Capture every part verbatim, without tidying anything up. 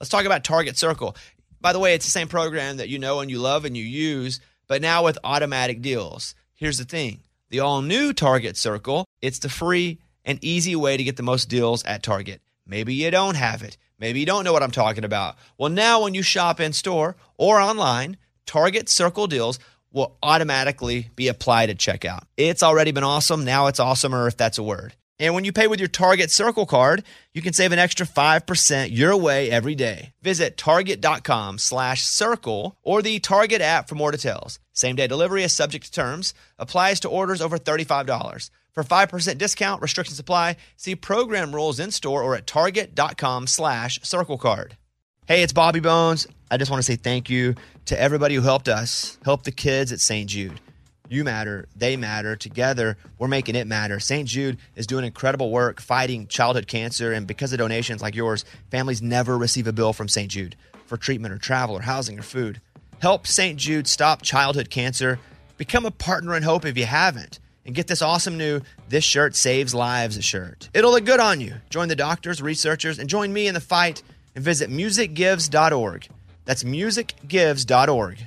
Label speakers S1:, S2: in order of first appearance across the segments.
S1: Let's talk about Target Circle. By the way, it's the same program that you know and you love and you use, but now with automatic deals. Here's the thing. The all-new Target Circle, it's the free and easy way to get the most deals at Target. Maybe you don't have it. Maybe you don't know what I'm talking about. Well, now when you shop in-store or online, Target Circle deals will automatically be applied at checkout. It's already been awesome. Now it's awesomer, if that's a word. And when you pay with your Target Circle card, you can save an extra five percent your way every day. Visit target.com slash circle or the Target app for more details. Same-day delivery is subject to terms. Applies to orders over thirty-five dollars. For five percent discount, restrictions apply. See program rules in-store or at target.com slash circle card. Hey, it's Bobby Bones. I just want to say thank you to everybody who helped us, help the kids at Saint Jude. You matter. They matter. Together, we're making it matter. Saint Jude is doing incredible work fighting childhood cancer, and because of donations like yours, families never receive a bill from Saint Jude for treatment or travel or housing or food. Help Saint Jude stop childhood cancer. Become a partner in hope if you haven't. And get this awesome new This Shirt Saves Lives shirt. It'll look good on you. Join the doctors, researchers, and join me in the fight and visit music gives dot org. That's music gives dot org.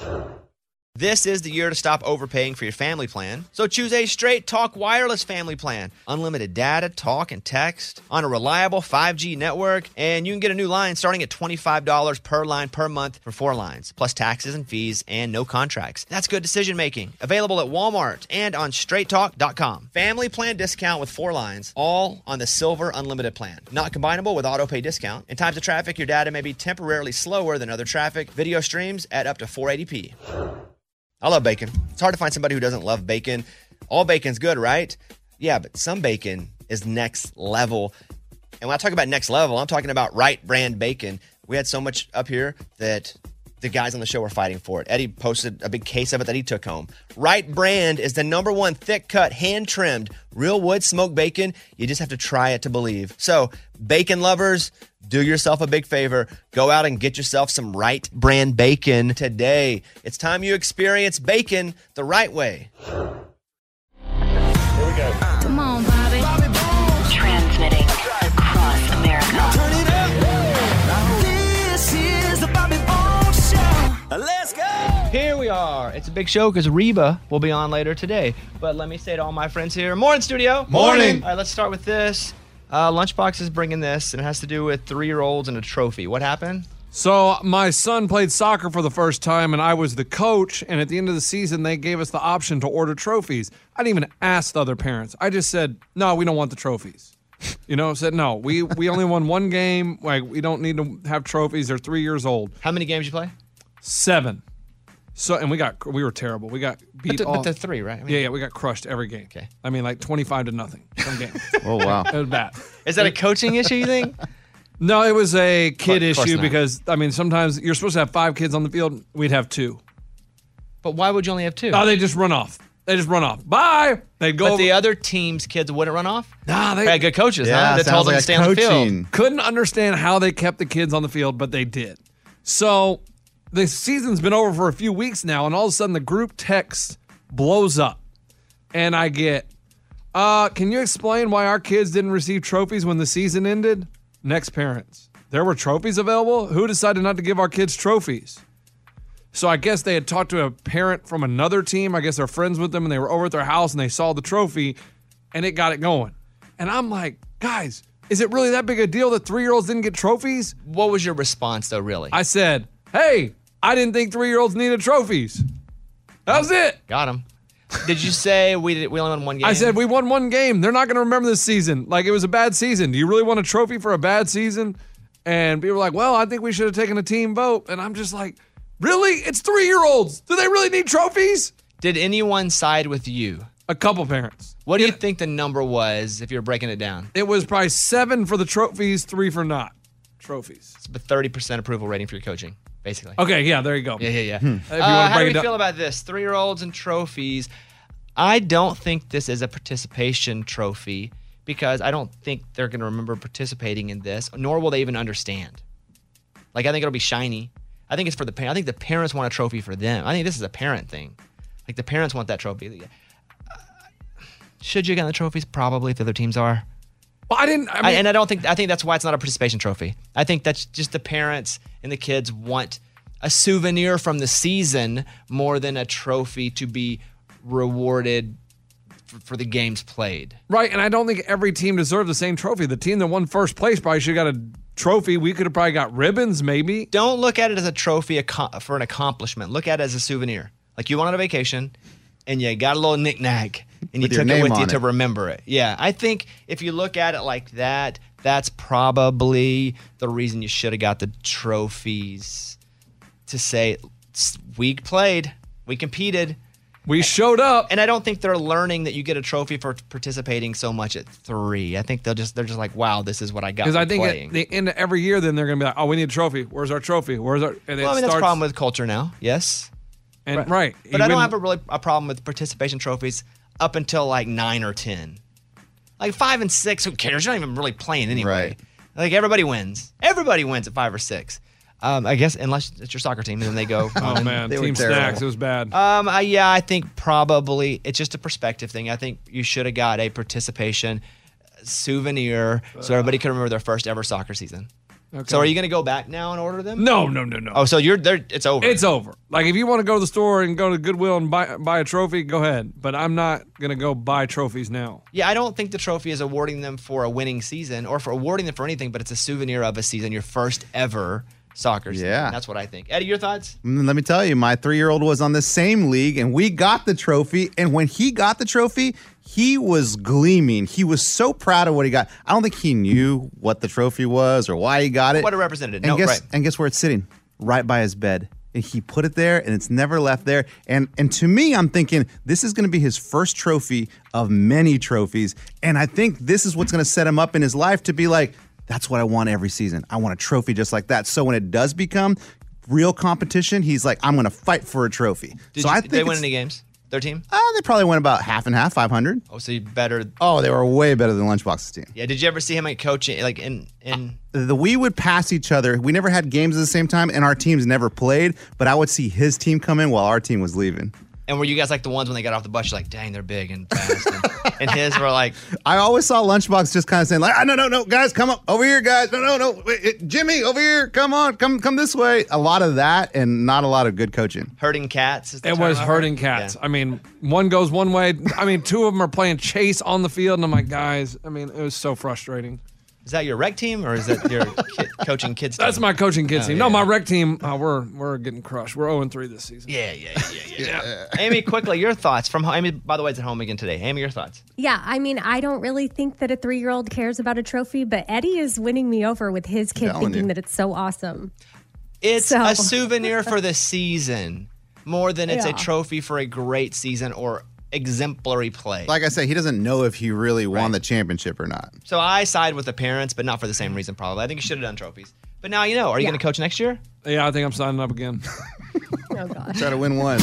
S1: This is the year to stop overpaying for your family plan. So choose a Straight Talk Wireless family plan. Unlimited data, talk, and text on a reliable five G network. And you can get a new line starting at twenty-five dollars per line per month for four lines, plus taxes and fees and no contracts. That's good decision making. Available at Walmart and on straight talk dot com. Family plan discount with four lines, all on the Silver Unlimited plan. Not combinable with auto pay discount. In times of traffic, your data may be temporarily slower than other traffic. Video streams at up to four eighty p. I love bacon. It's hard to find somebody who doesn't love bacon. All bacon's good, right? Yeah, but some bacon is next level. And when I talk about next level, I'm talking about Wright Brand bacon. We had so much up here that the guys on the show were fighting for it. Eddie posted a big case of it that he took home. Wright Brand is the number one thick-cut, hand-trimmed, real wood smoked bacon. You just have to try it to believe. So, bacon lovers, do yourself a big favor. Go out and get yourself some Wright Brand bacon today. It's time you experience bacon the right way. Here we go.
S2: Come on, Bobby. Bobby Bones. Transmitting across America. Turn it up. This is the Bobby Bones Show. Let's go.
S1: Here we are. It's a big show because Reba will be on later today. But let me say to all my friends here, morning, studio.
S3: Morning.
S1: All right, let's start with this. Uh, Lunchbox is bringing this, and it has to do with three-year-olds and a trophy. What happened?
S3: So my son played soccer for the first time, and I was the coach, and at the end of the season, they gave us the option to order trophies. I didn't even ask the other parents. I just said, no, we don't want the trophies. You know, said, no, we, we only won one game. Like, we don't need to have trophies. They're three years old.
S1: How many games you play?
S3: Seven. So, and we got, we were terrible. We got beat
S1: But, the,
S3: all.
S1: but they're three, right? I mean,
S3: yeah, yeah, we got crushed every game.
S1: Okay.
S3: I mean, like twenty-five to nothing. Some games.
S4: Oh, wow.
S3: It was bad.
S1: Is that a coaching issue, you think?
S3: No, it was a kid
S1: Of course
S3: issue
S1: not.
S3: because, I mean, sometimes you're supposed to have five kids on the field. We'd have two.
S1: But why would you only have two?
S3: Oh, they just run off. They just run off. Bye. They'd go
S1: But
S3: over.
S1: the other team's kids wouldn't run off?
S3: Nah, they
S1: They had good coaches,
S4: Yeah,
S1: huh? That
S4: sounds
S1: told them
S4: like
S1: to stay on the field.
S4: coaching.
S3: couldn't understand how they kept the kids on the field, but they did. So the season's been over for a few weeks now, and all of a sudden the group text blows up. And I get, uh, can you explain why our kids didn't receive trophies when the season ended? Next parents. There were trophies available? Who decided not to give our kids trophies? So I guess they had talked to a parent from another team. I guess they're friends with them, and they were over at their house, and they saw the trophy, and it got it going. And I'm like, guys, is it really that big a deal that three-year-olds didn't get trophies?
S1: What was your response, though, really?
S3: I said, hey, I didn't think three-year-olds needed trophies. That was it.
S1: Got him. Did you say we did, we only won one game?
S3: I said, we won one game. They're not going to remember this season. Like, it was a bad season. Do you really want a trophy for a bad season? And people were like, well, I think we should have taken a team vote. And I'm just like, really? It's three-year-olds. Do they really need trophies?
S1: Did anyone side with you?
S3: A couple parents.
S1: What do you think the number was if you were breaking it down?
S3: It was probably seven for the trophies, three for not trophies.
S1: It's a thirty percent approval rating for your coaching, basically.
S3: Okay, yeah, there you go.
S1: Yeah, yeah, yeah.
S3: If you
S1: Uh,
S3: wanna
S1: how
S3: break
S1: do
S3: it
S1: we
S3: down-
S1: feel about this? Three-year-olds and trophies. I don't think this is a participation trophy because I don't think they're going to remember participating in this, nor will they even understand. Like, I think it'll be shiny. I think it's for the parents. I think the parents want a trophy for them. I think this is a parent thing. Like, the parents want that trophy. Should you get the trophies? Probably, if the other teams are.
S3: Well, I didn't. I mean,
S1: I, and I don't think I think that's why it's not a participation trophy. I think that's just the parents and the kids want a souvenir from the season more than a trophy to be rewarded for, for the games played.
S3: Right, and I don't think every team deserves the same trophy. The team that won first place probably should have got a trophy. We could have probably got ribbons, maybe.
S1: Don't look at it as a trophy for an accomplishment. Look at it as a souvenir. Like you went on a vacation and you got a little knick-knack and you
S4: With your
S1: took it
S4: name
S1: with you
S4: on
S1: to
S4: it.
S1: remember it. Yeah, I think if you look at it like that, that's probably the reason you should have got the trophies to say, we played, we competed.
S3: We showed up.
S1: And I don't think they're learning that you get a trophy for participating so much at three. I think they'll just they're just like, wow, this is what I got.
S3: Because
S1: for
S3: I think
S1: playing.
S3: at the end of every year, then they're going to be like, oh, we need a trophy. Where's our trophy? Where's our? And
S1: well, I mean, that's a problem with culture now. Yes.
S3: And right,
S1: right. But I
S3: Even-
S1: don't have a really a problem with participation trophies up until like nine or ten. Like five and six, who cares? You're not even really playing anyway.
S4: Right.
S1: Like everybody wins. Everybody wins at five or six. Um, I guess unless it's your soccer team, and then they go.
S3: Oh man,
S4: They were
S3: Team
S4: terrible.
S3: Snacks, it was bad.
S1: Um, I, yeah, I think probably it's just a perspective thing. I think you should have got a participation souvenir so everybody can remember their first ever soccer season.
S3: Okay.
S1: So are you going to go back now and order them?
S3: No, no, no, no.
S1: Oh, so you're there? It's over.
S3: It's over. Like if you want to go to the store and go to Goodwill and buy buy a trophy, go ahead. But I'm not gonna go buy trophies now.
S1: Yeah, I don't think the trophy is awarding them for a winning season or for awarding them for anything, but it's a souvenir of a season, your first ever soccer season.
S4: Yeah.
S1: That's what I think. Eddie, your thoughts?
S4: Mm, Let me tell you, my three-year-old was on the same league, and we got the trophy. And when he got the trophy, he was gleaming. He was so proud of what he got. I don't think he knew what the trophy was or why he got it.
S1: What it represented.
S4: And
S1: No,
S4: guess
S1: right.
S4: and guess where it's sitting? Right by his bed. And he put it there, and it's never left there. And and to me, I'm thinking this is going to be his first trophy of many trophies. And I think this is what's going to set him up in his life to be like, that's what I want every season. I want a trophy just like that. So when it does become real competition, he's like, I'm going to fight for a trophy.
S1: Did,
S4: so
S1: you,
S4: I
S1: did
S4: think
S1: they win
S4: it's-
S1: any games? Their team?
S4: uh, they probably went about half and half, five hundred.
S1: Oh, so you better.
S4: Oh, they were way better than Lunchbox's team.
S1: Yeah. Did you ever see him like coaching, like in in?
S4: The we would pass each other. We never had games at the same time, and our teams never played. But I would see his team come in while our team was leaving.
S1: And were you guys like the ones when they got off the bus? You're like, dang, they're big and fast. And, and his were like,
S4: I always saw Lunchbox just kind of saying like, ah, no, no, no, guys, come up over here, guys. No, no, no, wait, it- Jimmy, over here. Come on, come, come this way. A lot of that, and not a lot of good coaching.
S1: herding cats. Is the
S3: It
S1: term
S3: was
S1: I've
S3: hurting
S1: heard?
S3: cats.
S1: Yeah.
S3: I mean, one goes one way. I mean, two of them are playing chase on the field, and I'm like, guys. I mean, it was so frustrating.
S1: Is that your rec team or is that your kid, coaching kids?
S3: That's
S1: team?
S3: my coaching kids
S1: Oh,
S3: team.
S1: yeah.
S3: No, my rec team. Uh, we're we're getting crushed. We're zero and three this season.
S1: Yeah, yeah, yeah, yeah. yeah. Amy, quickly, your thoughts from Amy. By the way, it's at home again today. Amy, your thoughts?
S5: Yeah, I mean, I don't really think that a three-year-old cares about a trophy, but Eddie is winning me over with his kid
S4: Telling
S5: thinking
S4: you.
S5: that it's so awesome.
S1: It's
S5: So-
S1: a souvenir for the season more than it's a
S5: Yeah.
S1: trophy for a great season or exemplary play.
S4: Like I said, he doesn't know if he really won
S1: Right.
S4: the championship or not.
S1: So I side with the parents, but not for the same reason. Probably, I think you should have done trophies. But now you know. Are you
S5: Yeah.
S1: going to coach next year?
S3: Yeah, I think I'm signing up again.
S5: Oh, gosh.
S4: Try to win one.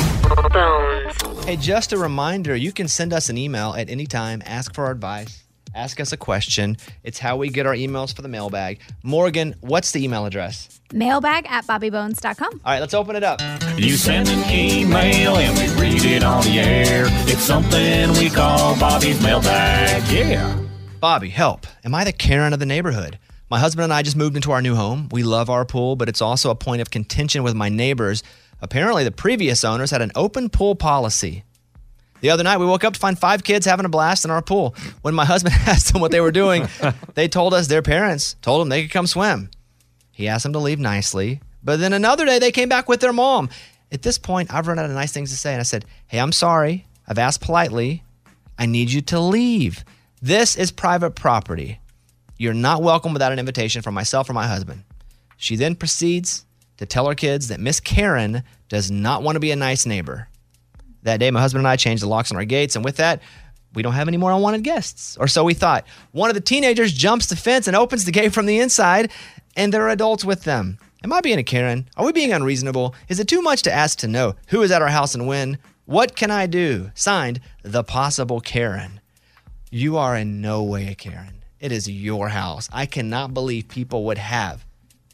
S1: Hey, just a reminder, you can send us an email at any time, ask for our advice, ask us a question. It's how we get our emails for the mailbag. Morgan, what's the email address?
S6: Mailbag at bobby bones dot com.
S1: All right, let's open it up.
S7: You send an email and we read it on the air. It's something we call Bobby's mailbag. Yeah.
S1: Bobby, help. Am I the Karen of the neighborhood? My husband and I just moved into our new home. We love our pool, but it's also a point of contention with my neighbors. Apparently, the previous owners had an open pool policy. The other night, we woke up to find five kids having a blast in our pool. When my husband asked them what they were doing, they told us their parents told them they could come swim. He asked them to leave nicely, but then another day they came back with their mom. At this point, I've run out of nice things to say, and I said, hey, I'm sorry. I've asked politely. I need you to leave. This is private property. You're not welcome without an invitation from myself or my husband. She then proceeds to tell her kids that Miss Karen does not want to be a nice neighbor. That day, my husband and I changed the locks on our gates, and with that, we don't have any more unwanted guests. Or so we thought. One of the teenagers jumps the fence and opens the gate from the inside, and there are adults with them. Am I being a Karen? Are we being unreasonable? Is it too much to ask to know who is at our house and when? What can I do? Signed, The Possible Karen. You are in no way a Karen. It is your house. I cannot believe people would have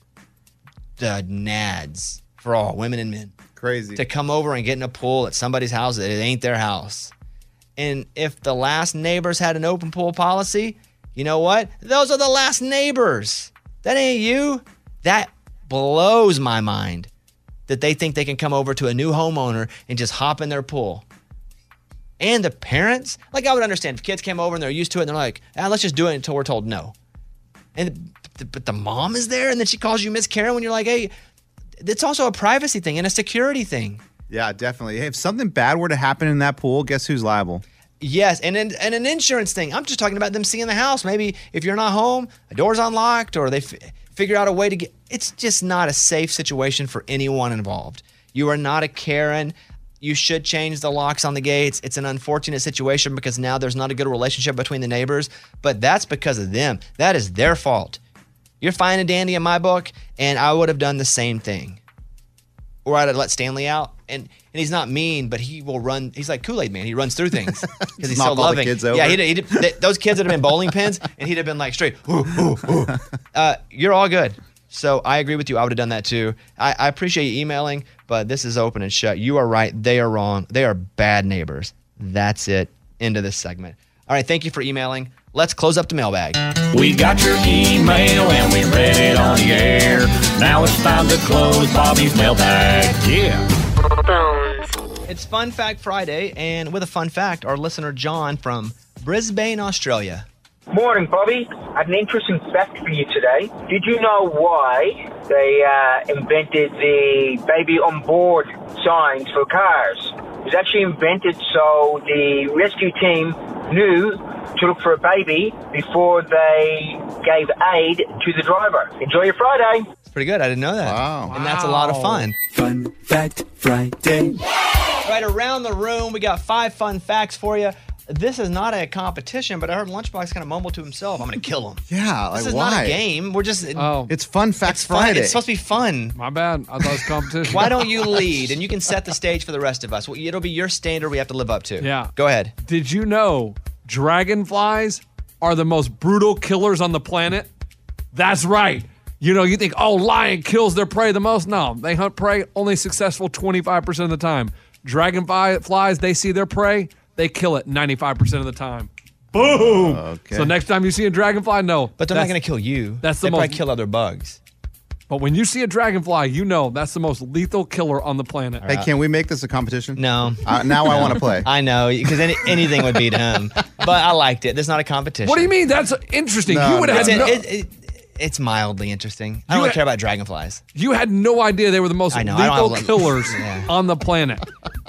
S1: the nads for all women and men
S4: Crazy.
S1: to come over and get in a pool at somebody's house that it ain't their house. And if the last neighbors had an open pool policy, You know what? Those are the last neighbors. That ain't you. That blows my mind that they think they can come over to a new homeowner and just hop in their pool. And the parents, like I would understand if kids came over and they're used to it and they're like, ah, let's just do it until we're told no. And but the mom is there and then she calls you Miss Karen when you're like, hey, it's also a privacy thing and a security thing.
S4: Yeah, definitely. Hey, if something bad were to happen in that pool, guess who's liable?
S1: Yes, and an, and an insurance thing. I'm just talking about them seeing the house. Maybe if you're not home, a door's unlocked, or they f- figure out a way to get. It's just not a safe situation for anyone involved. You are not a Karen. You should change the locks on the gates. It's an unfortunate situation because now there's not a good relationship between the neighbors, but that's because of them. That is their fault. You're fine and dandy in my book, and I would have done the same thing. Or I'd have let Stanley out, and, and he's not mean, but he will run. He's like Kool-Aid Man. He runs through things because he's
S4: Knock
S1: so
S4: all the
S1: loving.
S4: kids over.
S1: Yeah, he'd, he'd, th- those kids would have been bowling pins, and he'd have been like straight. Ooh, ooh, ooh. Uh, you're all good. So I agree with you. I would have done that too. I, I appreciate you emailing, but this is open and shut. You are right. They are wrong. They are bad neighbors. That's it. End of this segment. All right. Thank you for emailing. Let's close up the mailbag.
S7: We got your email and we read it on the air. Now it's time to close Bobby's mailbag. Yeah.
S1: It's Fun Fact Friday, and with a fun fact, our listener John from Brisbane, Australia.
S8: Morning, Bobby. I have an interesting fact for you today. Did you know why they uh, invented the baby on board signs for cars? It was actually invented so the rescue team knew to look for a baby before they gave aid to the driver. Enjoy your Friday.
S1: It's pretty good. I didn't know that.
S4: Wow.
S1: And that's a lot of fun.
S2: Fun Fact Friday.
S1: Right around the room, we got five fun facts for you. This is not a competition, but I heard Lunchbox kind of mumble to himself, I'm going to kill him.
S4: Yeah, like
S1: This is
S4: why?
S1: not a game. We're just,
S3: Oh,
S4: It's Fun Facts
S1: it's fun.
S4: Friday.
S1: It's supposed to be fun.
S3: my bad. I thought it was competition.
S1: Why don't you lead, and you can set the stage for the rest of us. Well, it'll be your standard we have to live up to.
S3: Yeah.
S1: Go ahead.
S3: Did you know dragonflies are the most brutal killers on the planet? That's right. You know, you think, oh, lion kills their prey the most. No, they hunt prey only successful twenty-five percent of the time. Dragonflies, they see their prey, they kill it ninety-five percent of the time. Boom.
S4: Okay.
S3: So next time you see a dragonfly, no.
S1: But they're not
S3: that's-
S1: going to kill you.
S3: that's the
S1: they probably
S3: most-
S1: kill other bugs.
S3: But when you see a dragonfly, you know that's the most lethal killer on the planet.
S4: Hey, can we make this a competition?
S1: No.
S4: Uh, now I want to play.
S1: I know, because any, anything would beat him. But I liked it. That's not a competition.
S3: What do you mean? That's interesting.
S4: No,
S3: you would have
S1: It's,
S3: had no,
S1: it, it, it's mildly interesting. I
S3: You
S1: don't really
S3: ha-
S1: care about dragonflies.
S3: you had no idea they were the most
S1: I know, I don't
S3: lethal
S1: have-
S3: killers
S1: Yeah.
S3: on the planet.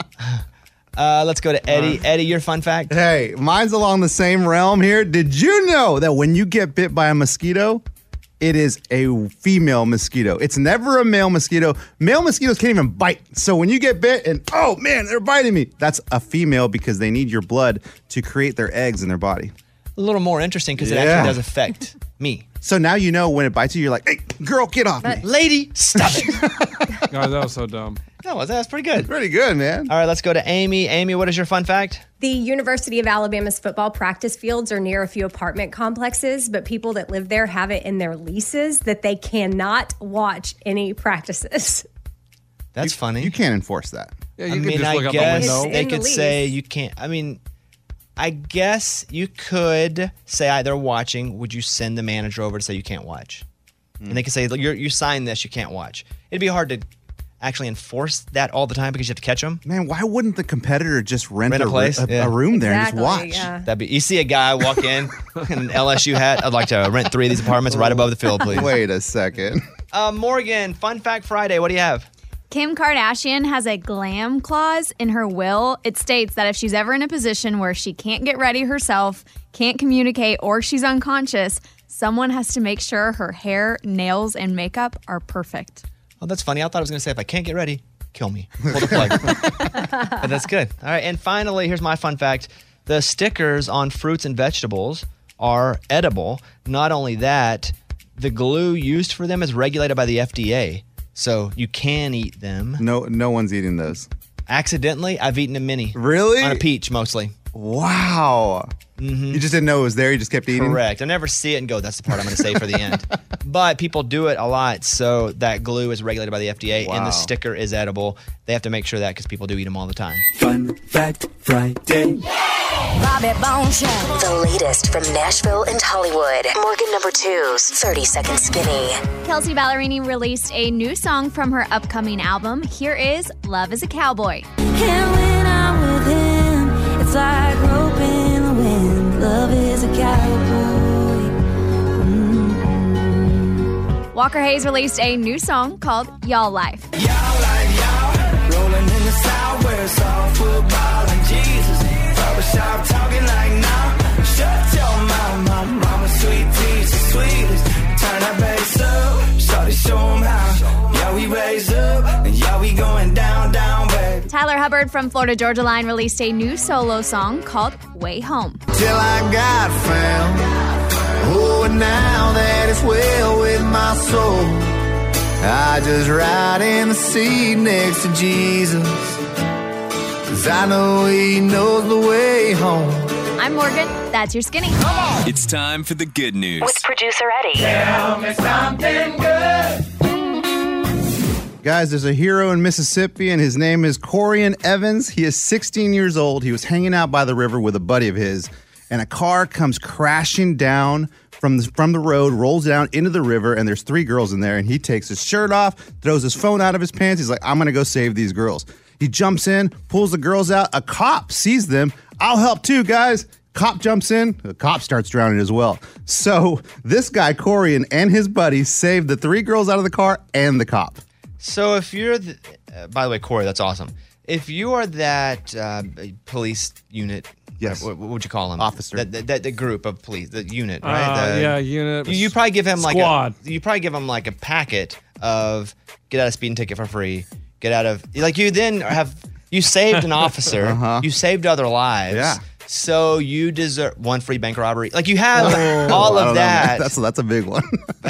S1: Uh, let's go to Eddie. Eddie, your fun fact?
S4: Hey, mine's along the same realm here. Did you know that when you get bit by a mosquito, it is a female mosquito? It's never a male mosquito. Male mosquitoes can't even bite. So when you get bit and, oh man, they're biting me, that's a female because they need your blood to create their eggs in their body.
S1: A little more interesting because it
S4: Yeah.
S1: actually does affect me.
S4: So now you know when it bites you, you're like, hey, girl, get off me.
S1: Lady, stop it.
S3: God, that was so dumb.
S1: No, that's pretty good.
S4: Pretty good, man.
S1: All right, let's go to Amy. Amy, what is your fun fact?
S5: The University of Alabama's football practice fields are near a few apartment complexes, but people that live there have it in their leases that they cannot watch any practices.
S1: That's funny.
S4: You can't enforce that.
S3: Yeah, you
S1: I
S3: can
S1: mean,
S3: just
S1: I
S3: look out the
S1: guess
S3: window.
S5: It's
S1: they
S5: in the
S1: could say
S5: lease.
S1: you can't. I mean, I guess you could say I, they're watching. Would you send the manager over to say you can't watch? And they could say You're, you signed this, you can't watch. It'd be hard to actually enforce that all the time because you have to catch them.
S4: Man, why wouldn't the competitor just rent,
S1: Rent a
S4: ru-
S1: place?
S4: a,
S1: Yeah.
S4: a room there
S5: Exactly,
S4: and just watch?
S5: yeah.
S1: That'd be. You see a guy walk in in an L S U hat. I'd like to rent three of these apartments right above the field, please.
S4: Wait a second.
S1: Uh, Morgan, Fun Fact Friday. What do you have?
S6: Kim Kardashian has a glam clause in her will. It states that if she's ever in a position where she can't get ready herself, can't communicate, or she's unconscious, someone has to make sure her hair, nails, and makeup are perfect.
S1: Oh, that's funny. I thought I was going to say if I can't get ready, kill me. Pull the plug. But that's good. All right. And finally, here's my fun fact. The stickers on fruits and vegetables are edible. Not only that, the glue used for them is regulated by the F D A. So you can eat them.
S4: No, no one's eating those.
S1: Accidentally, I've eaten a mini.
S4: Really?
S1: On a peach, mostly.
S4: Wow.
S1: Mm-hmm.
S4: You just didn't know it was there. You just kept eating.
S1: Correct. I never see it and go, that's the part I'm going to say for the end. But people do it a lot. So that glue is regulated by the F D A
S4: Wow.
S1: and the sticker is edible. They have to make sure of that because people do eat them all the time.
S2: Fun Fact Friday.
S9: Bobby Bone Show. The latest from Nashville and Hollywood. Morgan number two's thirty Second Skinny.
S6: Kelsey Ballerini released a new song from her upcoming album. Here is Love is a Cowboy.
S2: And when I'm with him, it's like rope in the wind. Love is a cowboy. Mm-hmm.
S6: Walker Hayes released a new song called Y'all Life.
S2: Y'all like y'all, rolling in the south where it's all football and Jesus. Barbershop talking like now. Shut your mouth, my mama sweet tea's the sweetest. Turn that bass up, shorty show 'em how. Yeah, we raise up, and yeah, we going down, down, baby.
S6: Tyler Hubbard from Florida Georgia Line released a new solo song called Way Home.
S2: Till I got found. Oh, and now that it's well with my soul, I just ride in the seat next to Jesus. 'Cause I know he knows the way home.
S6: I'm Morgan. That's your skinny.
S10: It's time for the good news.
S9: With producer Eddie.
S2: Tell me something good.
S4: Guys, there's a hero in Mississippi, and his name is Corian Evans. He is sixteen years old. He was hanging out by the river with a buddy of his, and a car comes crashing down from the, from the road, rolls down into the river, and there's three girls in there, and he takes his shirt off, throws his phone out of his pants. He's like, I'm going to go save these girls. He jumps in, pulls the girls out. A cop sees them. I'll help too, guys. Cop jumps in. The cop starts drowning as well. So this guy, Corian, and his buddy saved the three girls out of the car and the cop.
S1: So if you're, the, uh, by the way, Corey, that's awesome. If you are that uh, police unit,
S4: Yes.
S1: what, what would you call them?
S4: Officer.
S1: That, that, that, the group of police, the unit, right?
S3: Uh,
S1: The-
S3: yeah, unit.
S1: You, you probably give him like
S3: Squad.
S1: a, you probably give him like a packet of get out of speeding ticket for free, get out of like you then have you saved an officer,
S4: Uh-huh.
S1: you saved other lives,
S4: Yeah.
S1: So you deserve one free bank robbery. Like you have
S4: Oh,
S1: all
S4: I
S1: of
S4: don't know, man.
S1: that,
S4: That's that's a big one.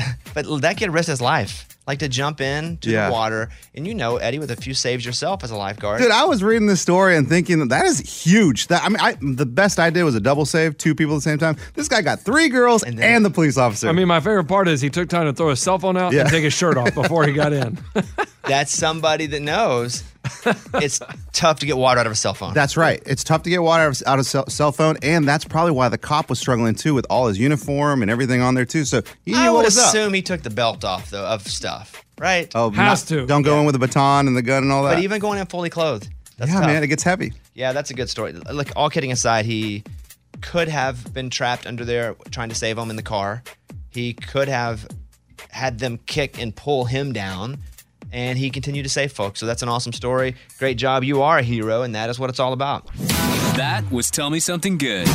S1: but that kid risked his life. Like to jump in to
S4: Yeah.
S1: the water, and you know, Eddie, with a few saves yourself as a lifeguard.
S4: Dude, I was reading this story and thinking that that is huge. That I mean, I, the best I did was a double save, two people at the same time. This guy got three girls and,
S1: And then-
S4: the police officer.
S3: I mean, my favorite part is he took time to throw his cell phone out
S4: Yeah.
S3: and take his shirt off before he got in.
S1: That's somebody that knows it's tough to get water out of a cell phone.
S4: that's right. It's tough to get water out of, out of cell, cell phone, and that's probably why the cop was struggling too with all his uniform and everything on there too. So he knew
S1: I
S4: what
S1: would
S4: was up.
S1: assume he took the belt off though of stuff, right?
S4: Oh,
S3: Has to.
S4: Don't go in with a baton and the gun and all that.
S1: But even going in fully clothed, that's
S4: yeah,
S1: tough.
S4: man, it gets heavy.
S1: Yeah, that's a good story. Like all kidding aside, he could have been trapped under there trying to save them in the car. He could have had them kick and pull him down, and he continued to save folks. So that's an awesome story. Great job. You are a hero, and that is what it's all about.
S10: That was Tell Me Something Good.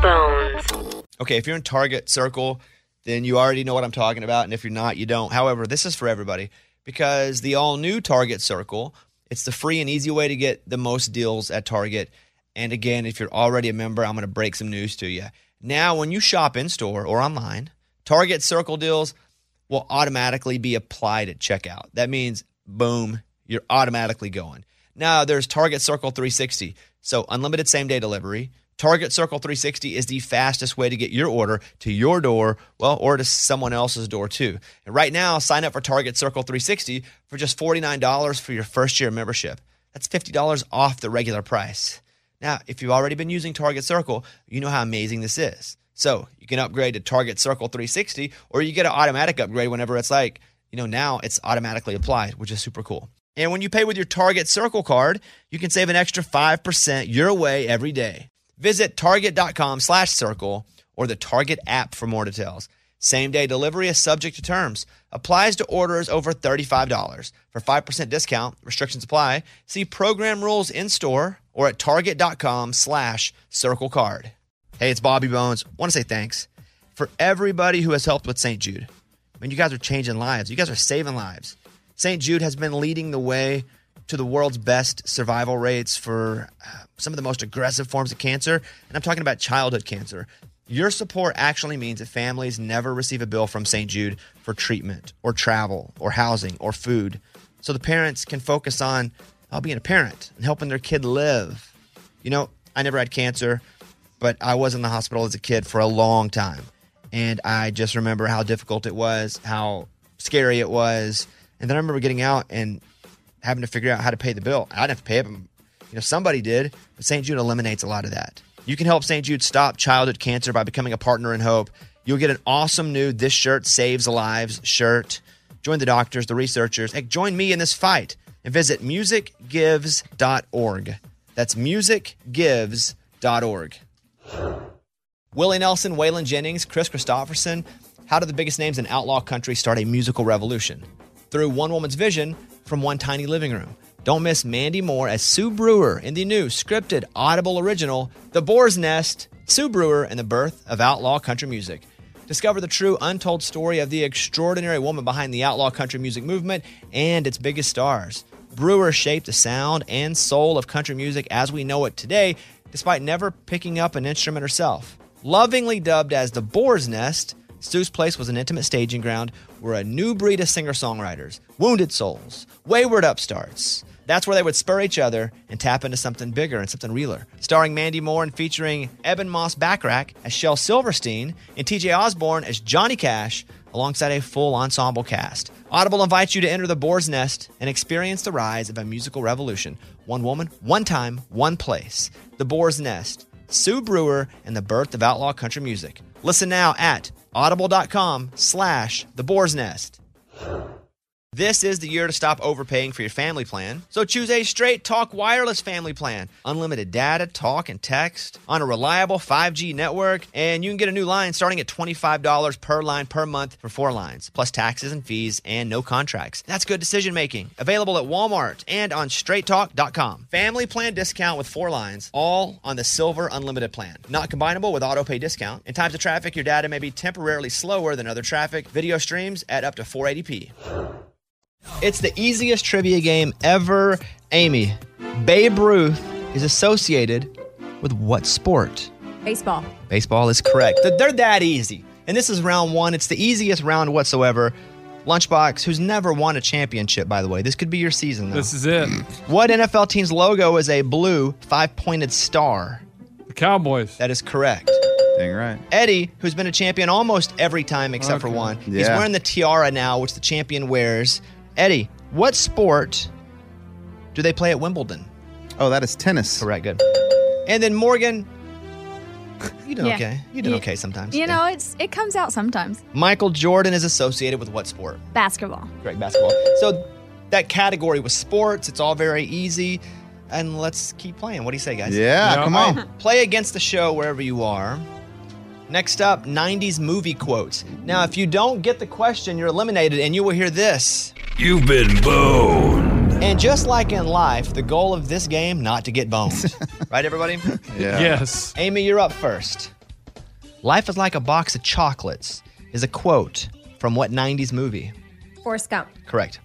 S1: Okay, if you're in Target Circle, then you already know what I'm talking about, and if you're not, you don't. However, this is for everybody because the all-new Target Circle, it's the free and easy way to get the most deals at Target. And again, if you're already a member, I'm going to break some news to you. Now, when you shop in-store or online, Target Circle deals will automatically be applied at checkout. That means, boom, you're automatically going. Now, there's Target Circle three sixty, so unlimited same-day delivery. Target Circle three sixty is the fastest way to get your order to your door, well, or to someone else's door too. And right now, sign up for Target Circle three sixty for just forty-nine dollars for your first year membership. That's fifty dollars off the regular price. Now, if you've already been using Target Circle, you know how amazing this is. So you can upgrade to Target Circle three sixty, or you get an automatic upgrade whenever it's like, you know, now it's automatically applied, which is super cool. And when you pay with your Target Circle card, you can save an extra five percent your way every day. Visit target.com slash circle or the Target app for more details. Same-day delivery is subject to terms. Applies to orders over thirty-five dollars. For five percent discount, restrictions apply. See program rules in-store or at target.com slash circle card. Hey, it's Bobby Bones. I want to say thanks for everybody who has helped with Saint Jude. I mean, you guys are changing lives. You guys are saving lives. Saint Jude has been leading the way to the world's best survival rates for uh, some of the most aggressive forms of cancer, and I'm talking about childhood cancer. Your support actually means that families never receive a bill from Saint Jude for treatment or travel or housing or food, so the parents can focus on uh, being a parent and helping their kid live. You know, I never had cancer, but I was in the hospital as a kid for a long time. And I just remember how difficult it was, how scary it was. And then I remember getting out and having to figure out how to pay the bill. I didn't have to pay it, but you know, somebody did. But Saint Jude eliminates a lot of that. You can help Saint Jude stop childhood cancer by becoming a partner in hope. You'll get an awesome new This Shirt Saves Lives shirt. Join the doctors, the researchers. Heck, join me in this fight and visit music gives dot org. That's music gives dot org. Willie Nelson, Waylon Jennings, Chris Christopherson. How did the biggest names in outlaw country start a musical revolution? Through one woman's vision from one tiny living room. Don't miss Mandy Moore as Sue Brewer in the new scripted Audible original, The Boar's Nest, Sue Brewer and the Birth of Outlaw Country Music. Discover the true untold story of the extraordinary woman behind the outlaw country music movement and its biggest stars. Brewer shaped the sound and soul of country music as we know it today, despite never picking up an instrument herself. Lovingly dubbed as the Boar's Nest, Sue's place was an intimate staging ground where a new breed of singer-songwriters, wounded souls, wayward upstarts, that's where they would spur each other and tap into something bigger and something realer. Starring Mandy Moore and featuring Eben Moss Backrack as Shel Silverstein and T J Osborne as Johnny Cash, alongside a full ensemble cast. Audible invites you to enter the Boar's Nest and experience the rise of a musical revolution. One woman, one time, one place. The Boar's Nest, Sue Brewer, and the birth of outlaw country music. Listen now at audible.com slash the Boar's Nest. This is the year to stop overpaying for your family plan. So choose a Straight Talk Wireless family plan. Unlimited data, talk, and text on a reliable five G network. And you can get a new line starting at twenty-five dollars per line per month for four lines, plus taxes and fees and no contracts. That's good decision making. Available at Walmart and on straight talk dot com. Family plan discount with four lines, all on the Silver Unlimited plan. Not combinable with auto pay discount. In times of traffic, your data may be temporarily slower than other traffic. Video streams at up to four eighty p. It's the easiest trivia game ever. Amy, Babe Ruth is associated with what sport?
S5: Baseball.
S1: Baseball is correct. They're that easy. And this is round one. It's the easiest round whatsoever. Lunchbox, who's never won a championship, by the way. This could be your season, though.
S3: This is it.
S1: What N F L team's logo is a blue five-pointed star?
S3: The Cowboys.
S1: That is correct.
S4: Dang right.
S1: Eddie, who's been a champion almost every time except
S3: Okay.
S1: for one.
S4: Yeah.
S1: He's wearing the tiara now, which the champion wears. Eddie, what sport do they play at Wimbledon?
S4: Oh, that is tennis.
S1: Correct, good. And then Morgan, you do
S6: Yeah.
S1: okay. You do
S6: You-
S1: okay sometimes.
S6: You
S1: Yeah.
S6: know, it's it comes out sometimes.
S1: Michael Jordan is associated with what sport?
S6: Basketball.
S1: Correct, basketball. So that category was sports. It's all very easy. And let's keep playing. What do you say, guys?
S4: Yeah,
S3: Yeah.
S4: come
S1: All
S4: on.
S1: right, play against the show wherever you are. Next up, nineties movie quotes. Now, if you don't get the question, you're eliminated, and you will hear this.
S7: You've been boned.
S1: And just like in life, the goal of this game, not to get boned. Right, everybody?
S4: Yeah.
S3: Yes.
S1: Amy, you're up first. Life is like a box of chocolates is a quote from what nineties movie?
S5: Forrest Gump.
S1: Correct.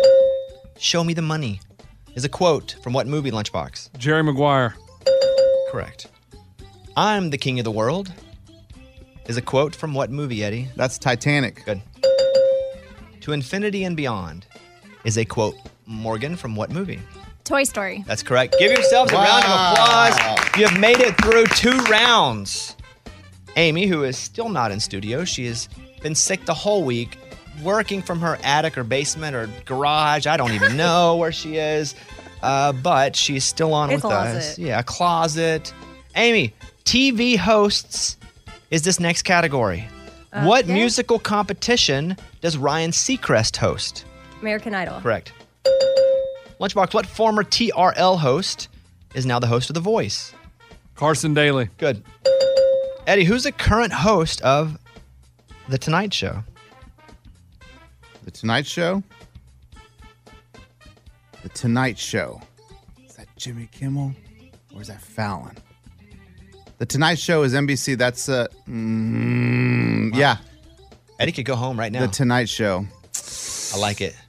S1: Show me the money is a quote from what movie, Lunchbox?
S3: Jerry Maguire.
S1: Correct. I'm the king of the world is a quote from what movie, Eddie?
S4: That's Titanic.
S1: Good. To infinity and beyond is a quote, Morgan, from what movie?
S6: Toy Story.
S1: That's correct. Give yourselves a round of applause. You have made it through two rounds. Amy, who is still not in studio, she has been sick the whole week, working from her attic or basement or garage. I don't even know where she is, uh, but she's still on
S5: A
S1: with
S5: closet.
S1: us. Yeah, a closet. Amy, T V hosts is this next category. What
S5: Okay.
S1: musical competition does Ryan Seacrest host?
S5: American Idol.
S1: Correct. Lunchbox, what former T R L host is now the host of The Voice?
S3: Carson Daly.
S1: Good. Eddie, who's the current host of The Tonight Show?
S4: The Tonight Show. The Tonight Show. Is that Jimmy Kimmel or is that Fallon? The Tonight Show is N B C. That's uh, mm, yeah.
S1: Eddie could go home right now.
S4: The Tonight Show.
S1: I like it.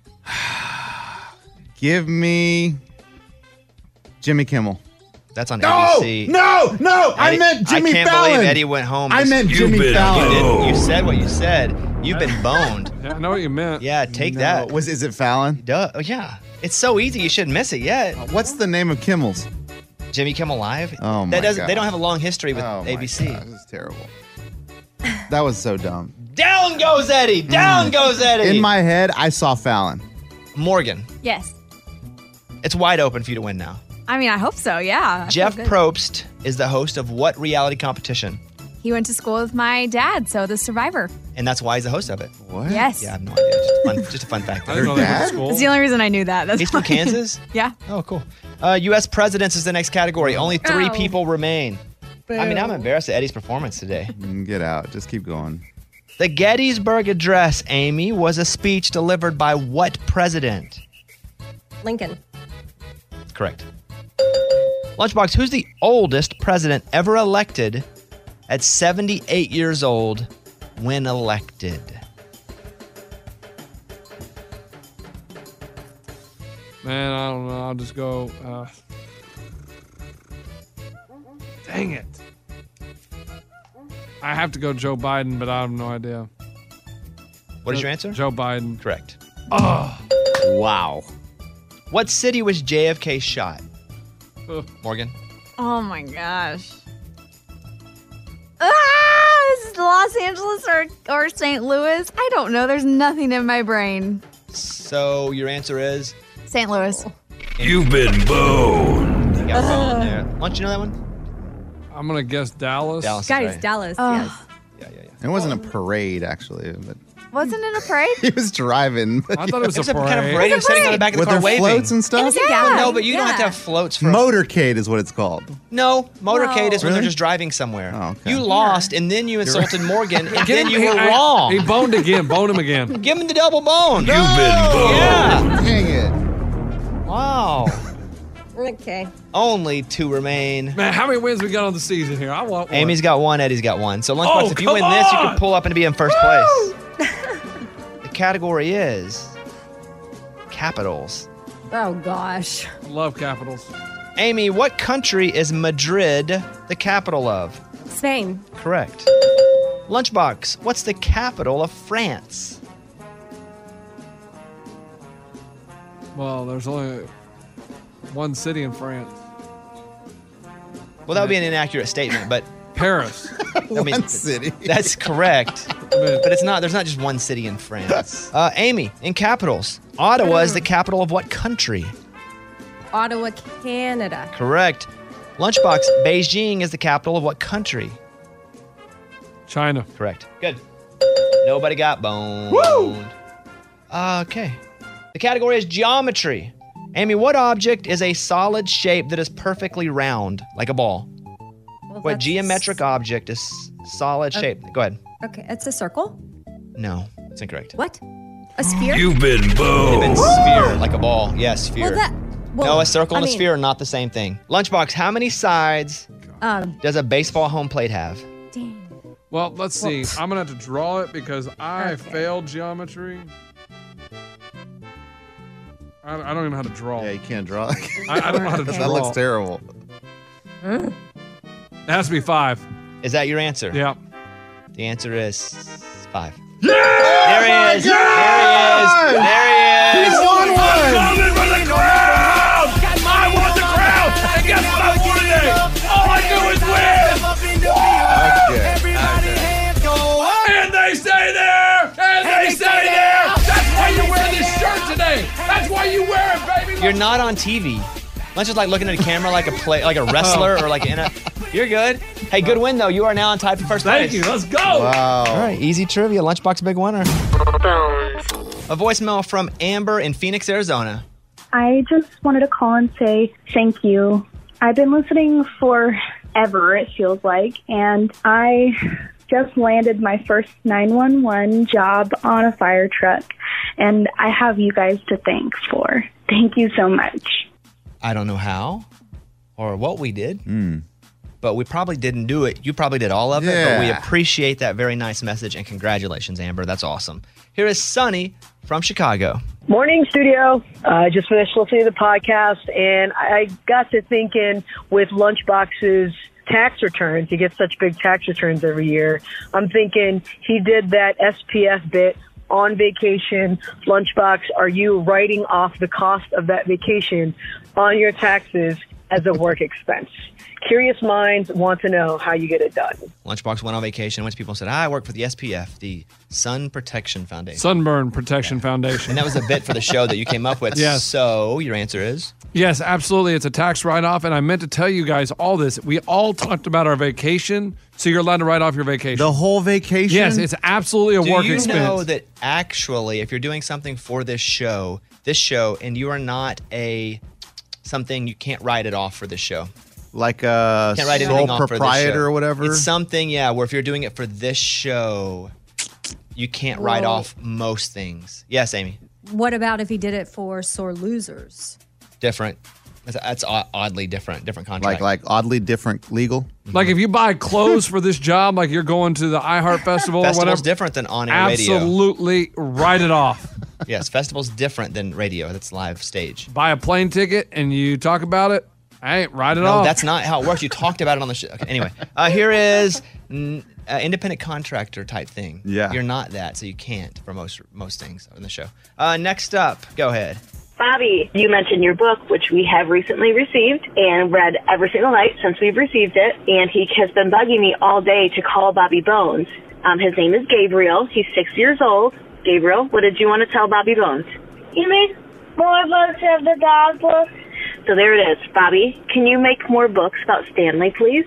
S4: Give me Jimmy Kimmel.
S1: That's on
S4: No,
S1: A B C.
S4: no, no! I
S1: Eddie-
S4: meant Jimmy
S1: I can't
S4: Fallon.
S1: believe Eddie went home.
S4: I
S1: This-
S4: meant
S7: You've
S4: Jimmy
S7: been
S4: Fallon.
S1: You,
S7: boned.
S1: didn't. You said what you said. You've been boned.
S3: Yeah, I know what you meant.
S1: Yeah, take
S4: No,
S1: that.
S4: Was is it Fallon?
S1: Duh. Oh, yeah. It's so easy. You shouldn't miss it yet.
S4: What's the name of Kimmel's?
S1: Jimmy Kimmel Live?
S4: Oh, my
S1: that doesn't,
S4: God.
S1: They don't have a long history with
S4: Oh,
S1: A
S4: my
S1: B C.
S4: God, this is terrible. That was so dumb.
S1: Down goes Eddie. Down goes Eddie.
S4: In my head, I saw Fallon.
S1: Morgan,
S6: Yes.
S1: it's wide open for you to win now.
S6: I mean, I hope so. Yeah. I
S1: Jeff
S6: feel good.
S1: Probst is the host of what reality competition?
S6: He went to school with my dad, so the Survivor.
S1: And that's why he's the host of it.
S4: What?
S6: Yes.
S1: Yeah, I have no idea. Just a fun, just a fun fact.
S3: I didn't know they went to school.
S6: That's the only reason I knew that. That's
S1: He's from
S6: why.
S1: Kansas?
S6: Yeah.
S1: Oh, cool. Uh, U S presidents is the next category. Only three
S5: Oh.
S1: people remain. I mean, I'm embarrassed at Eddie's performance today.
S4: Mm, Get out. Just keep going.
S1: The Gettysburg Address, Amy, was a speech delivered by what president?
S5: Lincoln.
S1: Correct. Lunchbox, who's the oldest president ever elected at seventy-eight years old when elected?
S3: Man, I don't know. I'll just go. Uh, dang it. I have to go Joe Biden, but I have no idea.
S1: What is your answer?
S3: Joe Biden.
S1: Correct.
S3: Oh.
S4: Wow.
S1: What city was J F K shot?
S3: Ugh.
S1: Morgan?
S6: Oh my gosh. Ah, is it Los Angeles or, or Saint Louis? I don't know. There's nothing in my brain.
S1: So your answer is?
S6: Saint Louis.
S7: You've been boned.
S1: You got phone there. Why don't you know that one?
S3: I'm going to guess Dallas.
S1: Dallas.
S5: Guys,
S1: right.
S5: Dallas.
S6: Oh.
S5: Yes.
S1: Yeah, yeah, yeah.
S4: It wasn't a parade, actually, but
S6: Wasn't it a parade?
S4: he was driving.
S3: I thought it was
S1: It was
S3: a
S1: a kind of
S3: parade.
S1: parade. He was sitting on the back of the
S4: With
S1: car
S4: their
S1: waving.
S4: floats and stuff?
S5: It was a
S6: Yeah.
S5: gala.
S1: No, but you don't have to
S5: Yeah.
S1: have floats for
S4: Motorcade is what it's called.
S1: No, motorcade is when they're
S4: Really?
S1: just driving somewhere.
S4: Oh, okay.
S1: You lost, and then you insulted Morgan, and then you
S3: He-
S1: were
S3: I-
S1: wrong.
S3: He boned again. Boned him again.
S1: Give him the double bone.
S7: You've been boned.
S1: Yeah.
S4: Dang it.
S1: Wow.
S5: Okay.
S1: Only two remain.
S3: Man, how many wins we got on the season here? I want one.
S1: Amy's got one, Eddie's got one. So, Lunchbox,
S3: Oh,
S1: if you
S3: come
S1: win this, you
S3: on!
S1: can pull up and be in first place. The category is capitals.
S5: Oh, gosh.
S3: Love Capitals.
S1: Amy, what country is Madrid the capital of?
S5: Spain.
S1: Correct. Lunchbox, what's the capital of France?
S3: Well, there's only one city in France.
S1: Well, that would be an inaccurate statement, but
S3: Paris.
S1: I mean,
S4: One city.
S1: that's correct.
S3: I mean,
S1: But it's not. There's not just one city in France. Uh, Amy, in capitals, Ottawa is the capital of what country?
S5: Ottawa, Canada.
S1: Correct. Lunchbox, Beijing is the capital of what country?
S3: China.
S1: Correct. Good. Nobody got boned. Woo! Okay. The category is geometry. Amy, what object is a solid shape that is perfectly round, like a ball?
S5: Well,
S1: What
S5: that's-
S1: geometric object is solid shape? Go ahead.
S5: Okay, it's a circle.
S1: No, that's incorrect.
S5: What? A sphere?
S7: You've been
S1: It's
S7: boned.
S1: sphere, like a ball. Yes, sphere.
S5: well, that. Well,
S1: no, a circle and
S5: I
S1: a
S5: mean,
S1: sphere are not the same thing. Lunchbox, how many sides
S5: Um,
S1: does a baseball home plate have?
S5: dang.
S3: Well, let's see.
S5: Well,
S3: I'm going to have to draw it because I
S5: Okay.
S3: failed geometry. I, I don't even know how to draw.
S4: Yeah, you can't draw.
S3: I, I don't know how to
S5: Okay.
S3: draw.
S4: That looks terrible.
S3: It has to be five.
S1: Is that your answer?
S3: Yeah.
S1: The answer is five. Yeah! There he is. There he is. There he is.
S7: Coming for the crown! I want the crown! And guess what I won today? All I do is win! And they stay there! And they stay there! That's why you wear this shirt today! That's why you wear it, baby!
S1: You're not on T V. Lunch is like looking at a camera like a play, like a wrestler or like in a. You're good. Hey, good win though. You are now on tied for first
S3: Thank
S1: place.
S3: you. Let's go.
S4: Wow.
S1: All right, easy trivia. Lunchbox big winner. A voicemail from Amber in Phoenix, Arizona.
S11: I just wanted to call and say thank you. I've been listening forever, it feels like, and I just landed my first nine one one job on a fire truck, and I have you guys to thank for. Thank you so much.
S1: I don't know how or what we did, but we probably didn't do it. You probably did all of it, but we
S4: Yeah.
S1: appreciate that very nice message and congratulations, Amber. That's awesome. Here is Sunny from Chicago.
S12: Morning, studio. I uh, just finished listening to the podcast, and I got to thinking with Lunchbox's tax returns, he gets such big tax returns every year. I'm thinking he did that S P F bit on vacation. Lunchbox, are you writing off the cost of that vacation on your taxes as a work expense. Curious minds want to know how you get it done.
S1: Lunchbox went on vacation. Went to people and said, ah, I work for the S P F, the Sun Protection Foundation.
S3: Sunburn Protection Foundation.
S1: And that was a bit for the show that you came up with.
S3: Yes.
S1: So your answer is?
S3: Yes, absolutely. It's a tax write-off, and I meant to tell you guys all this. We all talked about our vacation, so you're allowed to write off your vacation.
S4: The whole vacation?
S3: Yes, it's absolutely a
S1: Do
S3: work
S1: you
S3: expense.
S1: know that actually, if you're doing something for this show, this show, and you are not a something, you can't write it off for this show.
S4: Like a
S1: Can't write
S4: sole
S1: anything off for this
S4: proprietor
S1: show.
S4: or whatever?
S1: It's something, yeah, where if you're doing it for this show, you can't write
S5: Well-
S1: off most things. Yes, Amy.
S5: What about if he did it for sore losers?
S1: Different. That's, that's odd- oddly different. Different
S4: Like
S1: contract.
S4: like oddly different legal?
S3: Like if you buy clothes for this job, like you're going to the iHeart Festival or
S1: Festival's
S3: whatever.
S1: different than on-air radio.
S3: Absolutely write it off.
S1: Yes, festival's different than radio. That's live stage.
S3: Buy a plane ticket and you talk about it. Hey, write it
S1: No,
S3: off.
S1: that's not how it works. You talked about it on the show. Okay, anyway, uh, here is n- uh, independent contractor type thing.
S4: Yeah.
S1: You're not that, so you can't for most most things on the show. Uh, next up, go ahead.
S13: Bobby, you mentioned your book, which we have recently received and read every single night since we've received it. And he has been bugging me all day to call Bobby Bones. Um, his name is Gabriel. He's six years old. Gabriel, what did you want to tell Bobby Bones?
S14: You made more books of the dog book.
S13: So there it is. Bobby, can you make more books about Stanley, please?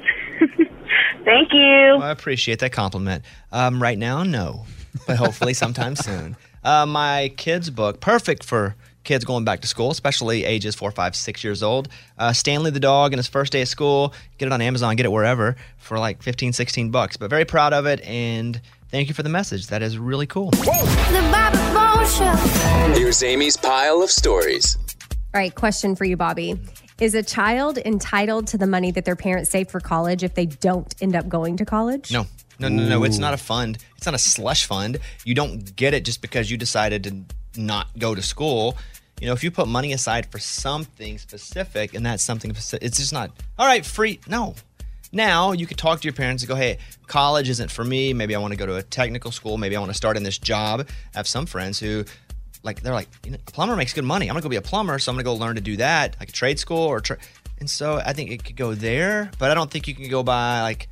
S13: Thank you.
S1: Well, I appreciate that compliment. Um, right now, no, but hopefully sometime soon. Uh, my kids' book, perfect for kids going back to school, especially ages four, five, six years old. Uh, Stanley the dog in his first day of school. Get it on Amazon, get it wherever for like fifteen, sixteen bucks. But very proud of it, and thank you for the message. That is really cool.
S9: The Bobby Bones Show.
S10: Here's Amy's pile of stories.
S5: All right, question for you, Bobby. Is a child entitled to the money that their parents save for college if they don't end up going to college?
S1: No, no, no, no. It's not a fund. It's not a slush fund. You don't get it just because you decided to not go to school. You know, if you put money aside for something specific and that's something specific, it's just not, all right, free. No. Now you could talk to your parents and go, hey, college isn't for me. Maybe I want to go to a technical school. Maybe I want to start in this job. I have some friends who, like, they're like, you know, a plumber makes good money. I'm going to go be a plumber, so I'm going to go learn to do that, like a trade school or tra- and so I think it could go there, but I don't think you can go buy like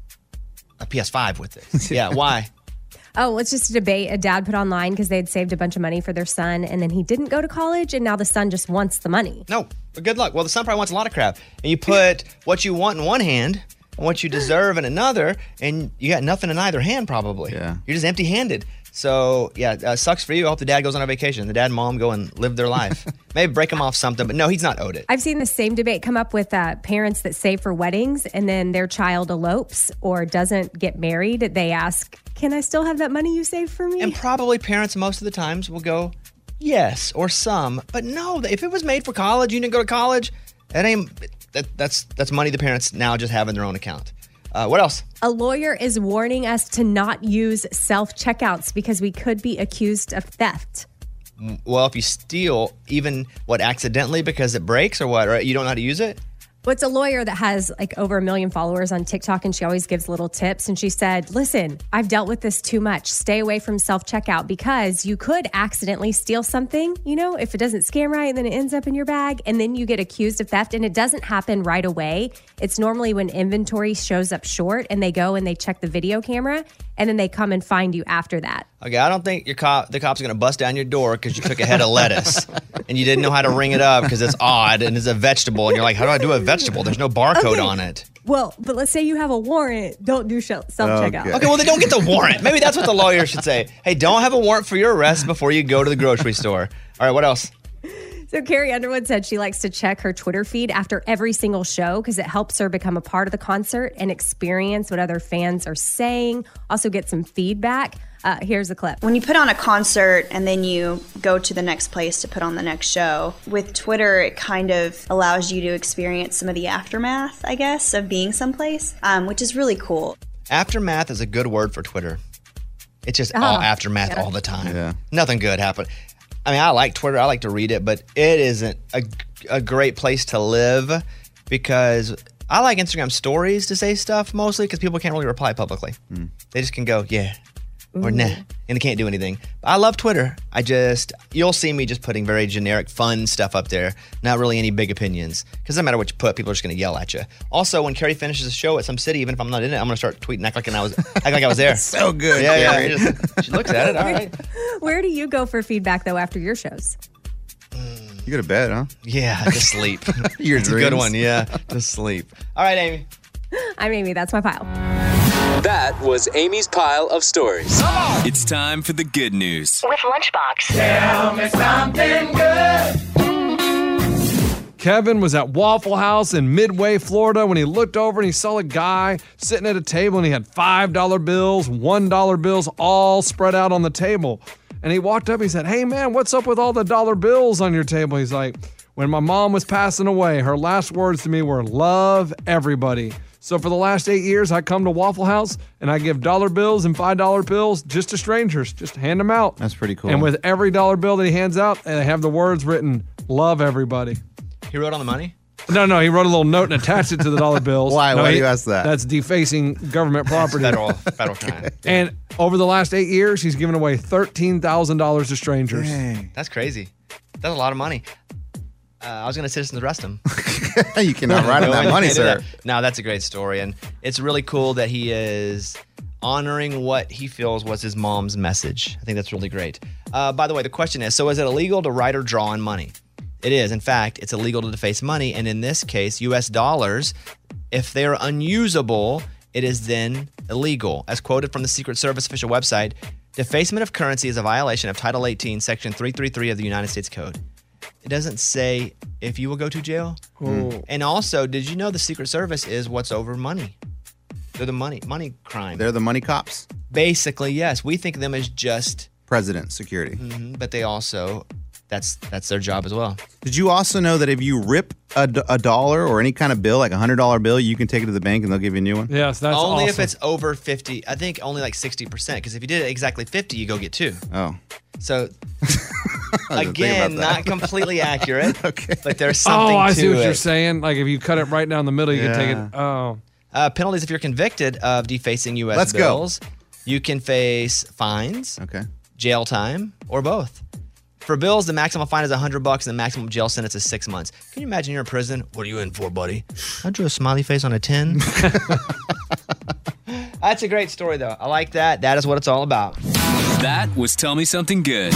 S1: a P S five with it. Yeah, why?
S5: Oh, it's just a debate a dad put online because they had saved a bunch of money for their son and then he didn't go to college and now the son just wants the money.
S1: No, but good luck. Well, the son probably wants a lot of crap. And you put what you want in one hand and what you deserve in another, and you got nothing in either hand probably.
S4: Yeah.
S1: You're just empty-handed. So, yeah, uh, sucks for you. I hope the dad goes on a vacation. The dad and mom go and live their life. Maybe break him off something, but no, he's not owed it.
S5: I've seen the same debate come up with uh, parents that save for weddings and then their child elopes or doesn't get married. They ask, can I still have that money you saved for me?
S1: And probably parents most of the times will go, yes, or some. But no, if it was made for college, you didn't go to college, that ain't, that, that's, that's money the parents now just have in their own account. Uh, what else?
S5: A lawyer is warning us to not use self-checkouts because we could be accused of theft.
S1: Well, if you steal, even what, accidentally because it breaks or what, right? You don't know how to use it?
S5: Well, it's a lawyer that has like over a million followers on TikTok and she always gives little tips. And she said, listen, I've dealt with this too much. Stay away from self-checkout because you could accidentally steal something. You know, if it doesn't scan right, then it ends up in your bag and then you get accused of theft. And it doesn't happen right away. It's normally when inventory shows up short and they go and they check the video camera and then they come and find you after that.
S1: Okay, I don't think your cop, the cops are going to bust down your door because you took a head of lettuce and you didn't know how to ring it up because it's odd and it's a vegetable. And you're like, how do I do a vegetable? There's no barcode
S5: Okay.
S1: on it.
S5: Well, but let's say you have a warrant. Don't do self-checkout.
S1: Okay, well, they don't get the warrant. Maybe that's what the lawyer should say. Hey, don't have a warrant for your arrest before you go to the grocery store. All right, what else?
S5: So Carrie Underwood said she likes to check her Twitter feed after every single show because it helps her become a part of the concert and experience what other fans are saying. Also get some feedback. Uh, here's a clip.
S15: When you put on a concert and then you go to the next place to put on the next show, with Twitter, it kind of allows you to experience some of the aftermath, I guess, of being someplace, um, which is really cool.
S1: Aftermath is a good word for Twitter. It's just
S15: Oh,
S1: all aftermath
S15: yeah.
S1: all the time.
S4: Yeah.
S1: Nothing good happened. I mean, I like Twitter. I like to read it, but it isn't a, a great place to live because I like Instagram stories to say stuff mostly because people can't really reply publicly. They just can go, yeah, or
S5: Ooh.
S1: nah, and they can't do anything. I love Twitter. I just, you'll see me just putting very generic, fun stuff up there. Not really any big opinions. Because it doesn't matter what you put, people are just going to yell at you. Also, when Carrie finishes a show at some city, even if I'm not in it, I'm going to start tweeting, act like I was, act like I was there.
S4: So good,
S1: Yeah, yeah.
S4: Carrie.
S1: Just- she looks at it. All right.
S5: Where do you go for feedback, though, after your shows?
S4: You go to bed, huh?
S1: Yeah, to sleep.
S4: Your
S1: It's a good
S4: dreams.
S1: one. Yeah, to sleep. All right, Amy.
S5: I'm Amy. That's my pile.
S10: That was Amy's pile of stories.
S16: It's time for the good news.
S9: With Lunchbox.
S2: Tell me something good.
S3: Kevin was at Waffle House in Midway, Florida, when he looked over and he saw a guy sitting at a table and he had five dollar bills, one dollar bills all spread out on the table. And he walked up, he said, "Hey man, what's up with all the dollar bills on your table?" He's like, "When my mom was passing away, her last words to me were, 'Love everybody.' So for the last eight years, I come to Waffle House and I give dollar bills and five dollar bills just to strangers, just hand them out."
S4: That's pretty cool.
S3: And with every dollar bill that he hands out, they have the words written, "Love everybody."
S1: He wrote on the money?
S3: No, no, he wrote a little note and attached it to the dollar bills.
S4: Why?
S3: No,
S4: Why do
S3: he-
S4: you ask that?
S3: That's defacing government property.
S1: Federal, federal crime.
S3: And over the last eight years, he's given away thirteen thousand dollars to strangers.
S1: That's crazy. That's a lot of money. Uh, I was going to citizens arrest him.
S4: You cannot ride on that money, sir.
S1: No, that's a great story. And it's really cool that he is honoring what he feels was his mom's message. I think that's really great. Uh, by the way, the question is, so is it illegal to write or draw on money? It is. In fact, it's illegal to deface money. And in this case, U S dollars, if they're unusable, it is then illegal. As quoted from the Secret Service official website, defacement of currency is a violation of Title eighteen, Section three thirty-three of the United States Code. It doesn't say if you will go to jail.
S3: Ooh.
S1: And also, did you know the Secret Service is what's over money? They're the money money crime.
S4: They're the money cops.
S1: Basically, yes. We think of them as just
S4: President security.
S1: mhm, but they also that's that's their job as well.
S4: Did you also know that if you rip a, d- a dollar or any kind of bill, like a hundred dollar bill, you can take it to the bank and they'll give you a new one?
S3: Yes, that's
S1: only if
S3: awesome.
S1: it's over fifty. I think only like sixty percent. Because if you did it exactly fifty, you go get two.
S4: Oh.
S1: So
S4: I didn't think
S1: again,
S4: about that.
S1: not completely accurate. Okay. But there's something
S3: Oh, I
S1: to
S3: see what
S1: it.
S3: you're saying. Like if you cut it right down the middle, you can take
S1: Yeah.
S3: it. Oh.
S1: Uh, penalties if you're convicted of defacing U S
S4: Let's go.
S1: bills. You can face fines,
S4: okay,
S1: jail time, or both. For bills, the maximum fine is one hundred bucks and the maximum jail sentence is six months. Can you imagine you're in prison? What are you in for, buddy? I drew a smiley face on a tin. That's a great story, though. I like that. That is what it's all about.
S16: That was Tell Me Something Good.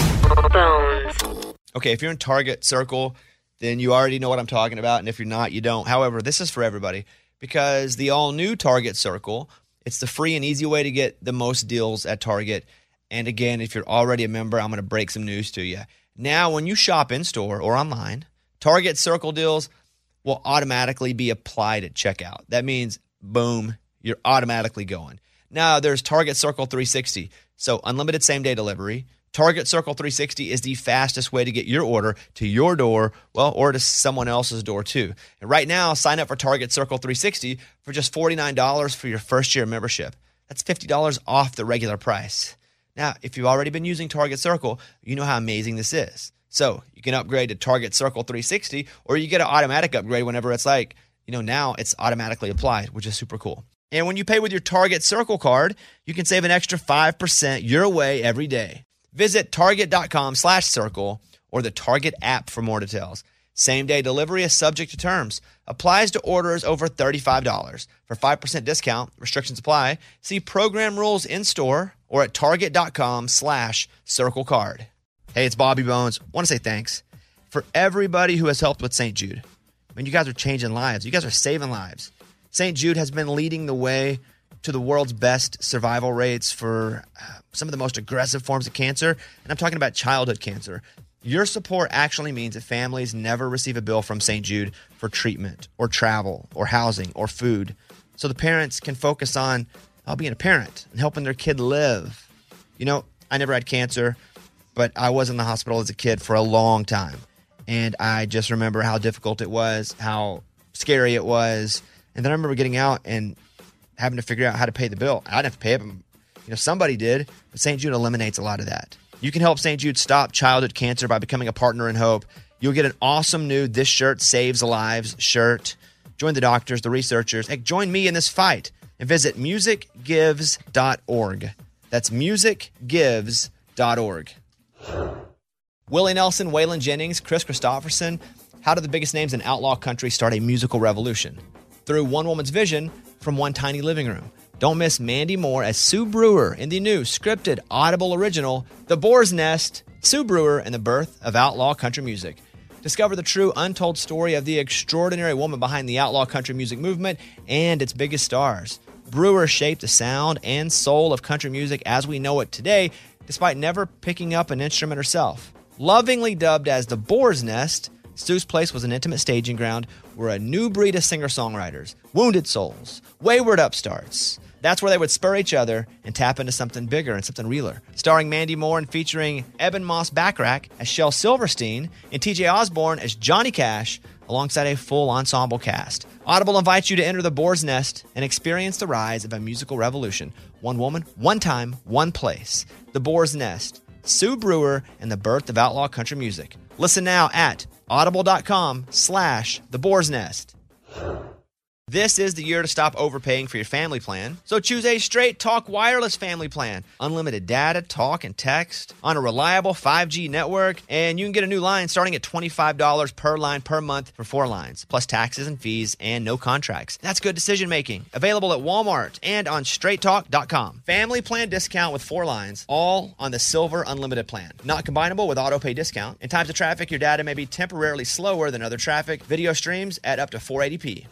S1: Okay, if you're in Target Circle, then you already know what I'm talking about. And if you're not, you don't. However, this is for everybody because the all-new Target Circle, it's the free and easy way to get the most deals at Target. And again, if you're already a member, I'm going to break some news to you. Now, when you shop in-store or online, Target Circle deals will automatically be applied at checkout. That means, boom, you're automatically going. Now, there's Target Circle three sixty. So unlimited same-day delivery. Target Circle three sixty is the fastest way to get your order to your door, well, or to someone else's door too. And right now, sign up for Target Circle three sixty for just forty-nine dollars for your first year membership. That's fifty dollars off the regular price. Now, if you've already been using Target Circle, you know how amazing this is. So you can upgrade to Target Circle three sixty, or you get an automatic upgrade whenever it's like, you know, now it's automatically applied, which is super cool. And when you pay with your Target Circle card, you can save an extra five percent your way every day. Visit target.com slash circle or the Target app for more details. Same-day delivery is subject to terms. Applies to orders over thirty-five dollars. For five percent discount, restrictions apply. See program rules in-store or at target.com slash circle card. Hey, it's Bobby Bones. I want to say thanks for everybody who has helped with Saint Jude. I mean, you guys are changing lives. You guys are saving lives. Saint Jude has been leading the way to the world's best survival rates for uh, some of the most aggressive forms of cancer. And I'm talking about childhood cancer. Your support actually means that families never receive a bill from Saint Jude for treatment or travel or housing or food. So the parents can focus on uh, being a parent and helping their kid live. You know, I never had cancer, but I was in the hospital as a kid for a long time. And I just remember how difficult it was, how scary it was. And then I remember getting out and having to figure out how to pay the bill. I didn't have to pay it, but, you know, somebody did. But Saint Jude eliminates a lot of that. You can help Saint Jude stop childhood cancer by becoming a partner in hope. You'll get an awesome new This Shirt Saves Lives shirt. Join the doctors, the researchers. Hey, join me in this fight and visit music gives dot org. That's music gives dot org. Willie Nelson, Waylon Jennings, Chris Christopherson. How did the biggest names in outlaw country start a musical revolution? Through one woman's vision from one tiny living room. Don't miss Mandy Moore as Sue Brewer in the new scripted Audible original, The Boar's Nest, Sue Brewer and the Birth of Outlaw Country Music. Discover the true untold story of the extraordinary woman behind the outlaw country music movement and its biggest stars. Brewer shaped the sound and soul of country music as we know it today, despite never picking up an instrument herself. Lovingly dubbed as The Boar's Nest, Sue's place was an intimate staging ground where a new breed of singer-songwriters, wounded souls, wayward upstarts, that's where they would spur each other and tap into something bigger and something realer. Starring Mandy Moore and featuring Eben Moss Backrack as Shel Silverstein and T J Osborne as Johnny Cash, alongside a full ensemble cast. Audible invites you to enter the Boar's Nest and experience the rise of a musical revolution. One woman, one time, one place. The Boar's Nest, Sue Brewer, and the birth of outlaw country music. Listen now at audible.com slash the Boar's Nest. This is the year to stop overpaying for your family plan. So choose a Straight Talk Wireless family plan. Unlimited data, talk, and text on a reliable five G network. And you can get a new line starting at twenty-five dollars per line per month for four lines, plus taxes and fees and no contracts. That's good decision making. Available at Walmart and on straight talk dot com. Family plan discount with four lines, all on the Silver Unlimited plan. Not combinable with auto pay discount. In times of traffic, your data may be temporarily slower than other traffic. Video streams at up to four eighty p.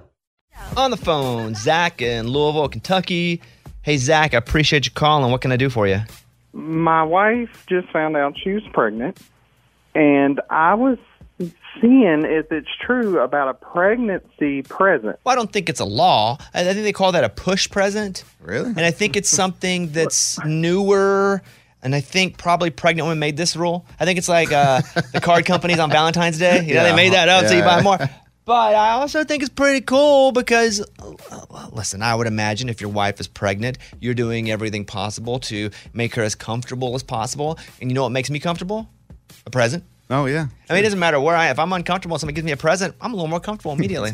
S1: On the phone, Zach in Louisville, Kentucky. Hey, Zach, I appreciate you calling. What can I do for you?
S17: My wife just found out she was pregnant, and I was seeing if it's true about a pregnancy present.
S1: Well, I don't think it's a law. I think they call that a push present.
S4: Really?
S1: And I think it's something that's newer. And I think probably pregnant women made this rule. I think it's like uh, the card companies on Valentine's Day. You know,
S4: Yeah.
S1: they made that up
S4: Yeah.
S1: so you buy more. But I also think it's pretty cool because, uh, listen, I would imagine if your wife is pregnant, you're doing everything possible to make her as comfortable as possible. And you know what makes me comfortable? A present.
S4: Oh, yeah.
S1: I mean, it doesn't matter where I am. If I'm uncomfortable, somebody gives me a present, I'm a little more comfortable immediately.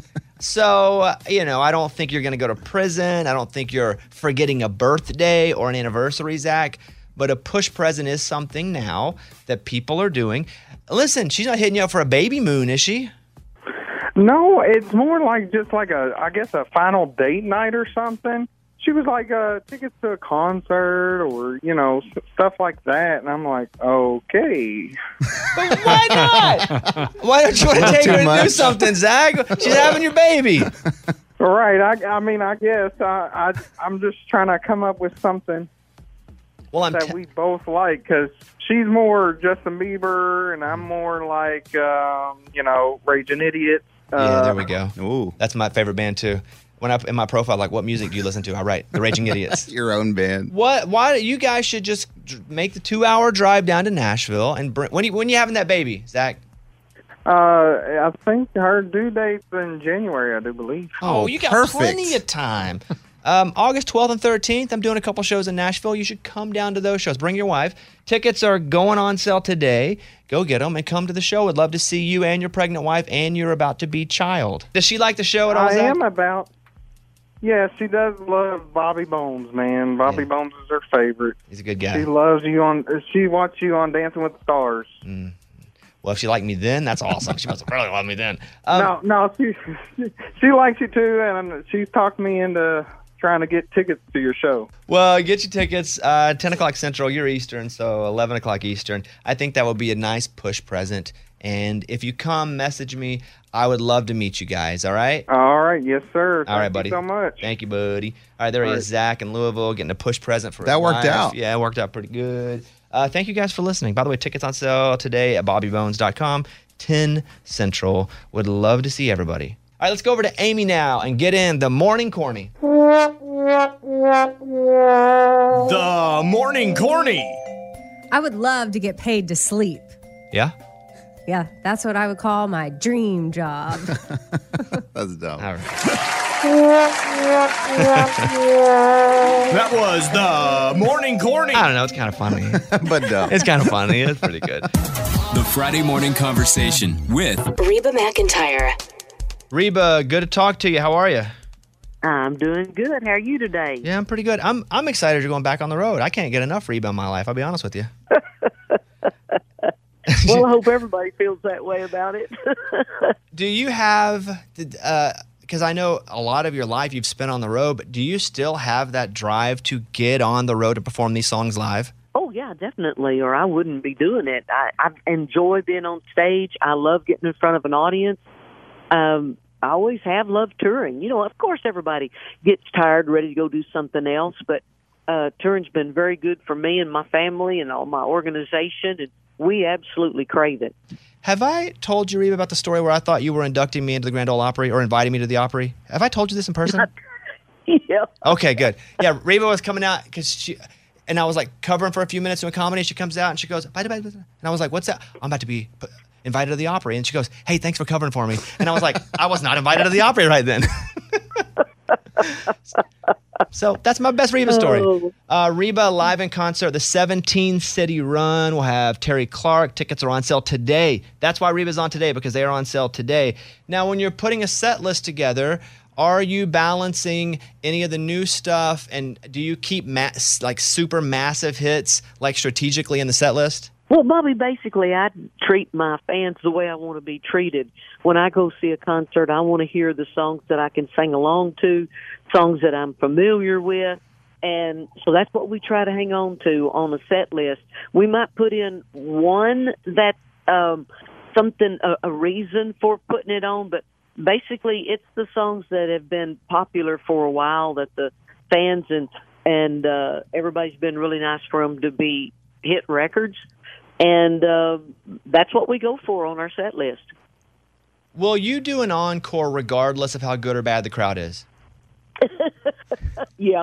S1: So, uh, you know, I don't think you're going to go to prison. I don't think you're forgetting a birthday or an anniversary, Zach. But a push present is something now that people are doing. Listen, she's not hitting you up for a baby moon, is she?
S17: No, it's more like just like a, I guess, a final date night or something. She was like, uh, tickets to a concert or, you know, s- stuff like that. And I'm like, okay.
S1: But why not? Why don't you want to take
S17: Too
S1: her to do
S17: much.
S1: something, Zach? She's having your baby.
S17: Right. I, I mean, I guess I, I, I'm just trying to come up with something
S1: well, I'm
S17: that
S1: t-
S17: we both like, because she's more Justin Bieber and I'm more like, um, you know, Raging Idiot.
S1: Yeah, there we
S17: Uh,
S1: go. Ooh. That's my favorite band, too. When I in my profile, like, what music do you listen to? I write The Raging Idiots.
S4: Your own band.
S1: What? Why? You guys should just dr- make the two-hour drive down to Nashville and bring. When you when you having that baby, Zach?
S17: Uh, I think her due date's in January, I do believe.
S1: Oh, you got plenty of time. Um, August twelfth and thirteenth, I'm doing a couple shows in Nashville. You should come down to those shows. Bring your wife. Tickets are going on sale today. Go get them and come to the show. Would love to see you and your pregnant wife and your about-to-be child. Does she like the show at all,
S17: I
S1: Zach?
S17: am about. Yeah, she does love Bobby Bones, man. Bobby Bones is her favorite.
S1: He's a good guy.
S17: She loves you on. She watched you on Dancing with the Stars.
S1: Mm. Well, if she liked me then, that's awesome. She must have really loved me then. Um,
S17: no, no, she she likes you too, and she's talked me into trying to get tickets to your show.
S1: Well, get your tickets, uh, ten o'clock Central, you're Eastern, so eleven o'clock Eastern. I think that would be a nice push present. And if you come, message me. I would love to meet you guys, all right?
S17: All right, yes, sir.
S1: All right,
S17: Thank
S1: buddy.
S17: you so much.
S1: Thank you, buddy. All right, there he
S17: All
S1: is, Zach in Louisville, getting a push present for his
S4: That worked
S1: wife.
S4: out.
S1: Yeah, it worked out pretty good. Uh, thank you guys for listening. By the way, tickets on sale today at bobby bones dot com, ten Central. Would love to see everybody. All right, let's go over to Amy now and get in the Morning Corny.
S16: The Morning Corny.
S5: I would love to get paid to sleep.
S1: Yeah?
S5: Yeah, that's what I would call my dream job.
S4: That's dumb.
S1: All right.
S16: That was the Morning Corny.
S1: I don't know. It's kind of funny.
S4: But dumb.
S1: It's kind of funny. It's pretty good.
S16: The Friday Morning Conversation with
S9: Reba McEntire.
S1: Reba, good to talk to you. How are you?
S18: I'm doing good. How are you today?
S1: Yeah, I'm pretty good. I'm I'm excited you're going back on the road. I can't get enough Reba in my life. I'll be honest with you.
S18: Well, I hope everybody feels that way about it.
S1: Do you have, because I know a lot of your life you've spent on the road, but do you still have that drive to get on the road to perform these songs live?
S18: Oh, yeah, definitely, or I wouldn't be doing it. I, I enjoy being on stage. I love getting in front of an audience. Um, I always have loved touring. You know, of course, everybody gets tired, ready to go do something else, but uh, touring's been very good for me and my family and all my organization, and we absolutely crave it.
S1: Have I told you, Reba, about the story where I thought you were inducting me into the Grand Ole Opry or inviting me to the Opry? Have I told you this in person?
S18: Yeah.
S1: Okay, good. Yeah, Reba was coming out because she, and I was like covering for a few minutes doing comedy. And she comes out and she goes, bye, bye, bye. And I was like, what's that? I'm about to be invited to the Opry. And she goes, hey, thanks for covering for me. And I was like, I was not invited to the Opry right then. So that's my best Reba story. Uh, Reba live in concert, the seventeen city run. We'll have Terry Clark. Tickets are on sale today. That's why Reba's on today, because they are on sale today. Now, when you're putting a set list together, are you balancing any of the new stuff? And do you keep ma- like super massive hits like strategically in the set list?
S18: Well, Bobby, basically, I treat my fans the way I want to be treated. When I go see a concert, I want to hear the songs that I can sing along to, songs that I'm familiar with. And so that's what we try to hang on to on the set list. We might put in one that, um, something, a, a reason for putting it on, but basically it's the songs that have been popular for a while that the fans and, and, uh, everybody's been really nice for them to be hit records. And uh, that's what we go for on our set list.
S1: Will you do an encore regardless of how good or bad the crowd is?
S18: Yeah.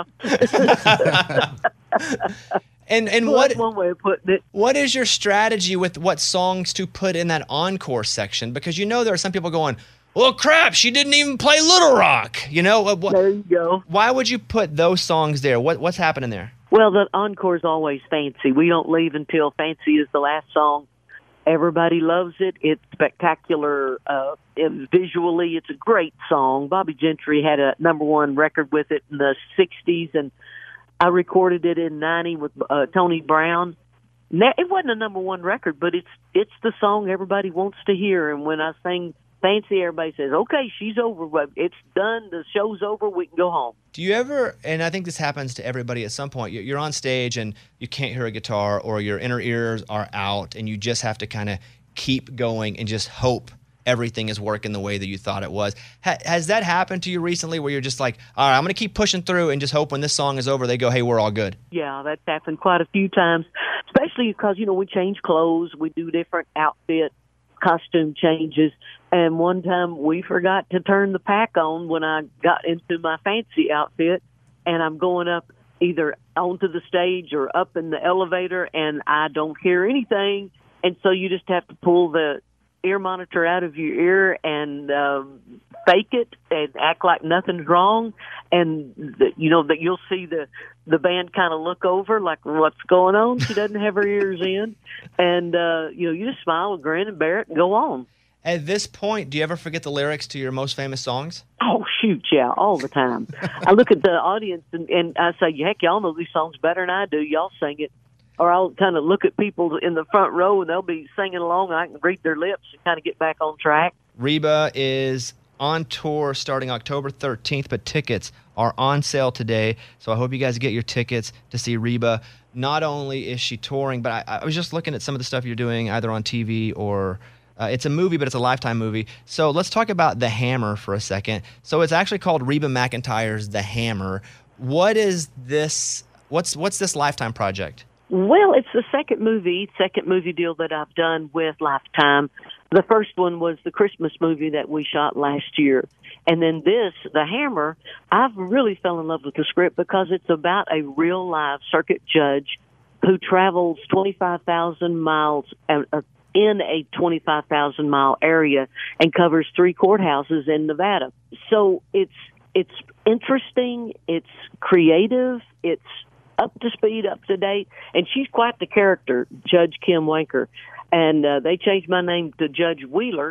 S1: and and
S18: well,
S1: what
S18: that's one way of putting it.
S1: What is your strategy with what songs to put in that encore section? Because you know there are some people going, well, crap, she didn't even play Little Rock. You know, what,
S18: there you go.
S1: Why would you put those songs there? What what's happening there?
S18: Well, the encore is always Fancy. We don't leave until Fancy is the last song. Everybody loves it. It's spectacular. Uh, it, visually, it's a great song. Bobby Gentry had a number one record with it in the sixties, and I recorded it in ninety with uh, Tony Brown. It wasn't a number one record, but it's it's the song everybody wants to hear. And when I sing Fancy, everybody says, okay, she's over. It's done. The show's over. We can go home.
S1: Do you ever, and I think this happens to everybody at some point, you're on stage and you can't hear a guitar or your inner ears are out and you just have to kind of keep going and just hope everything is working the way that you thought it was. Ha- has that happened to you recently where you're just like, all right, I'm going to keep pushing through and just hope when this song is over, they go, hey, we're all good?
S18: Yeah, that's happened quite a few times, especially because, you know, we change clothes. We do different outfits, costume changes. And one time we forgot to turn the pack on when I got into my Fancy outfit, and I'm going up either onto the stage or up in the elevator, and I don't hear anything. And so you just have to pull the ear monitor out of your ear and um, fake it and act like nothing's wrong. And, the, you know, that you'll see the, the band kind of look over like, what's going on? She doesn't have her ears in. And, uh, you know, you just smile, grin, and bear it and go on.
S1: At this point, do you ever forget the lyrics to your most famous songs?
S18: Oh, shoot, yeah, all the time. I look at the audience and, and I say, heck, y'all know these songs better than I do. Y'all sing it. Or I'll kind of look at people in the front row and they'll be singing along. And I can read their lips and kind of get back on track.
S1: Reba is on tour starting October thirteenth, but tickets are on sale today. So I hope you guys get your tickets to see Reba. Not only is she touring, but I, I was just looking at some of the stuff you're doing either on T V or uh, it's a movie, but it's a Lifetime movie. So let's talk about The Hammer for a second. So it's actually called Reba McEntire's The Hammer. What is this? What's what's this Lifetime project?
S18: Well, it's the second movie, second movie deal that I've done with Lifetime. The first one was the Christmas movie that we shot last year. And then this, The Hammer, I've really fell in love with the script because it's about a real live circuit judge who travels twenty-five thousand miles uh, in a twenty-five thousand mile area and covers three courthouses in Nevada. So it's, it's interesting. It's creative. It's up to speed, up to date, and she's quite the character, Judge Kim Wanker. And uh, they changed my name to Judge Wheeler,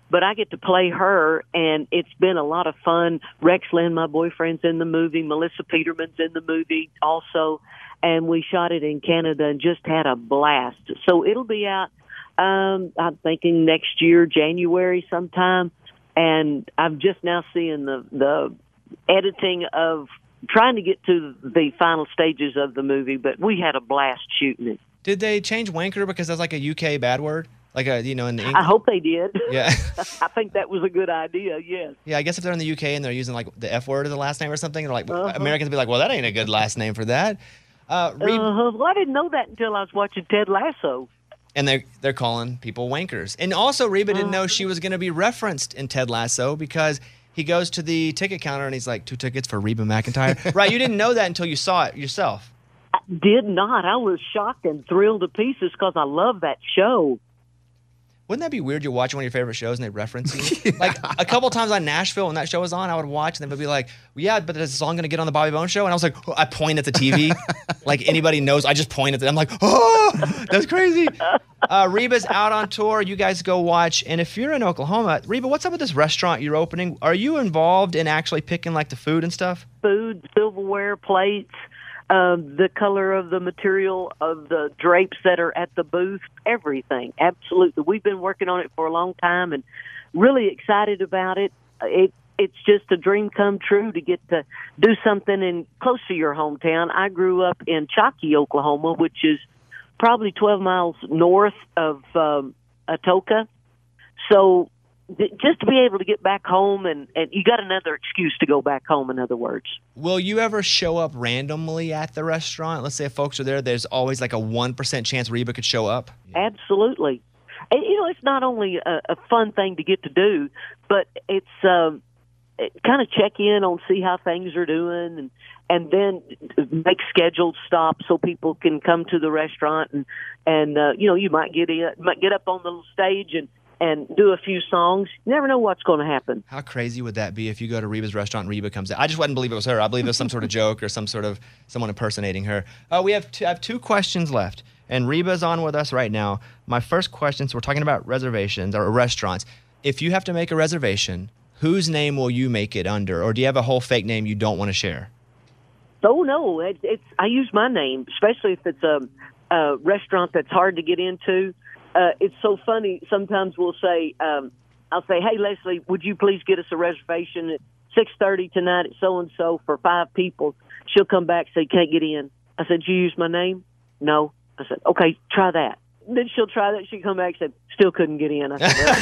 S18: but I get to play her, and it's been a lot of fun. Rex Lynn, my boyfriend's in the movie. Melissa Peterman's in the movie also, and we shot it in Canada and just had a blast. So it'll be out, um, I'm thinking next year, January sometime, and I'm just now seeing the, the editing of trying to get to the final stages of the movie, but we had a blast shooting it.
S1: Did they change wanker because that's like a U K bad word? Like a, you know, in the English?
S18: I hope they did.
S1: Yeah.
S18: I think that was a good idea, yes.
S1: Yeah, I guess if they're in the U K and they're using like the F word as the last name or something, they're like,
S18: Uh-huh.
S1: Americans will be like, well, that ain't a good last name for that. Uh, Reba,
S18: Uh-huh. Well, I didn't know that until I was watching Ted Lasso.
S1: and they're, they're calling people wankers. And also, Reba didn't know she was going to be referenced in Ted Lasso because he goes to the ticket counter and he's like, two tickets for Reba McEntire. Right, you didn't know that until you saw it yourself.
S18: I did not. I was shocked and thrilled to pieces because I love that show.
S1: Wouldn't that be weird? You're watching one of your favorite shows and they reference you. Yeah. Like a couple times on Nashville when that show was on, I would watch and they would be like, well, "Yeah, but is the song going to get on the Bobby Bones show?" And I was like, oh, I point at the T V, like anybody knows. I just point at it. I'm like, "Oh, that's crazy." Uh, Reba's out on tour. You guys go watch. And if you're in Oklahoma, Reba, what's up with this restaurant you're opening? Are you involved in actually picking like the food and stuff?
S18: Food, silverware, plates. Um, the color of the material of the drapes that are at the booth, everything. Absolutely. We've been working on it for a long time and really excited about it. It it's just a dream come true to get to do something in close to your hometown. I grew up in Chockie, Oklahoma, which is probably twelve miles north of um, Atoka. So just to be able to get back home, and, and you got another excuse to go back home, in other words.
S1: Will you ever show up randomly at the restaurant? Let's say if folks are there, there's always like a one percent chance Reba could show up.
S18: Absolutely. And, you know, it's not only a, a fun thing to get to do, but it's um, it kind of check in on, see how things are doing, and, and then make scheduled stops so people can come to the restaurant. And, and uh, you know, you might get in, might get up on the stage and, and do a few songs. You never know what's going to happen.
S1: How crazy would that be if you go to Reba's restaurant and Reba comes out? I just wouldn't believe it was her. I believe it was some sort of joke or some sort of someone impersonating her. Uh, we have two, I have two questions left, and Reba's on with us right now. My first question, so we're talking about reservations or restaurants. If you have to make a reservation, whose name will you make it under? Or do you have a whole fake name you don't want to share?
S18: Oh, no. It, it's I use my name, especially if it's a, a restaurant that's hard to get into. Uh, it's so funny. Sometimes we'll say, um, I'll say, "Hey, Leslie, would you please get us a reservation at six thirty tonight at so-and-so for five people?" She'll come back and say, "Can't get in." I said, "You use my name?" "No." I said, "Okay, try that." Then she'll try that. She'll come back and say, "Still couldn't get in." I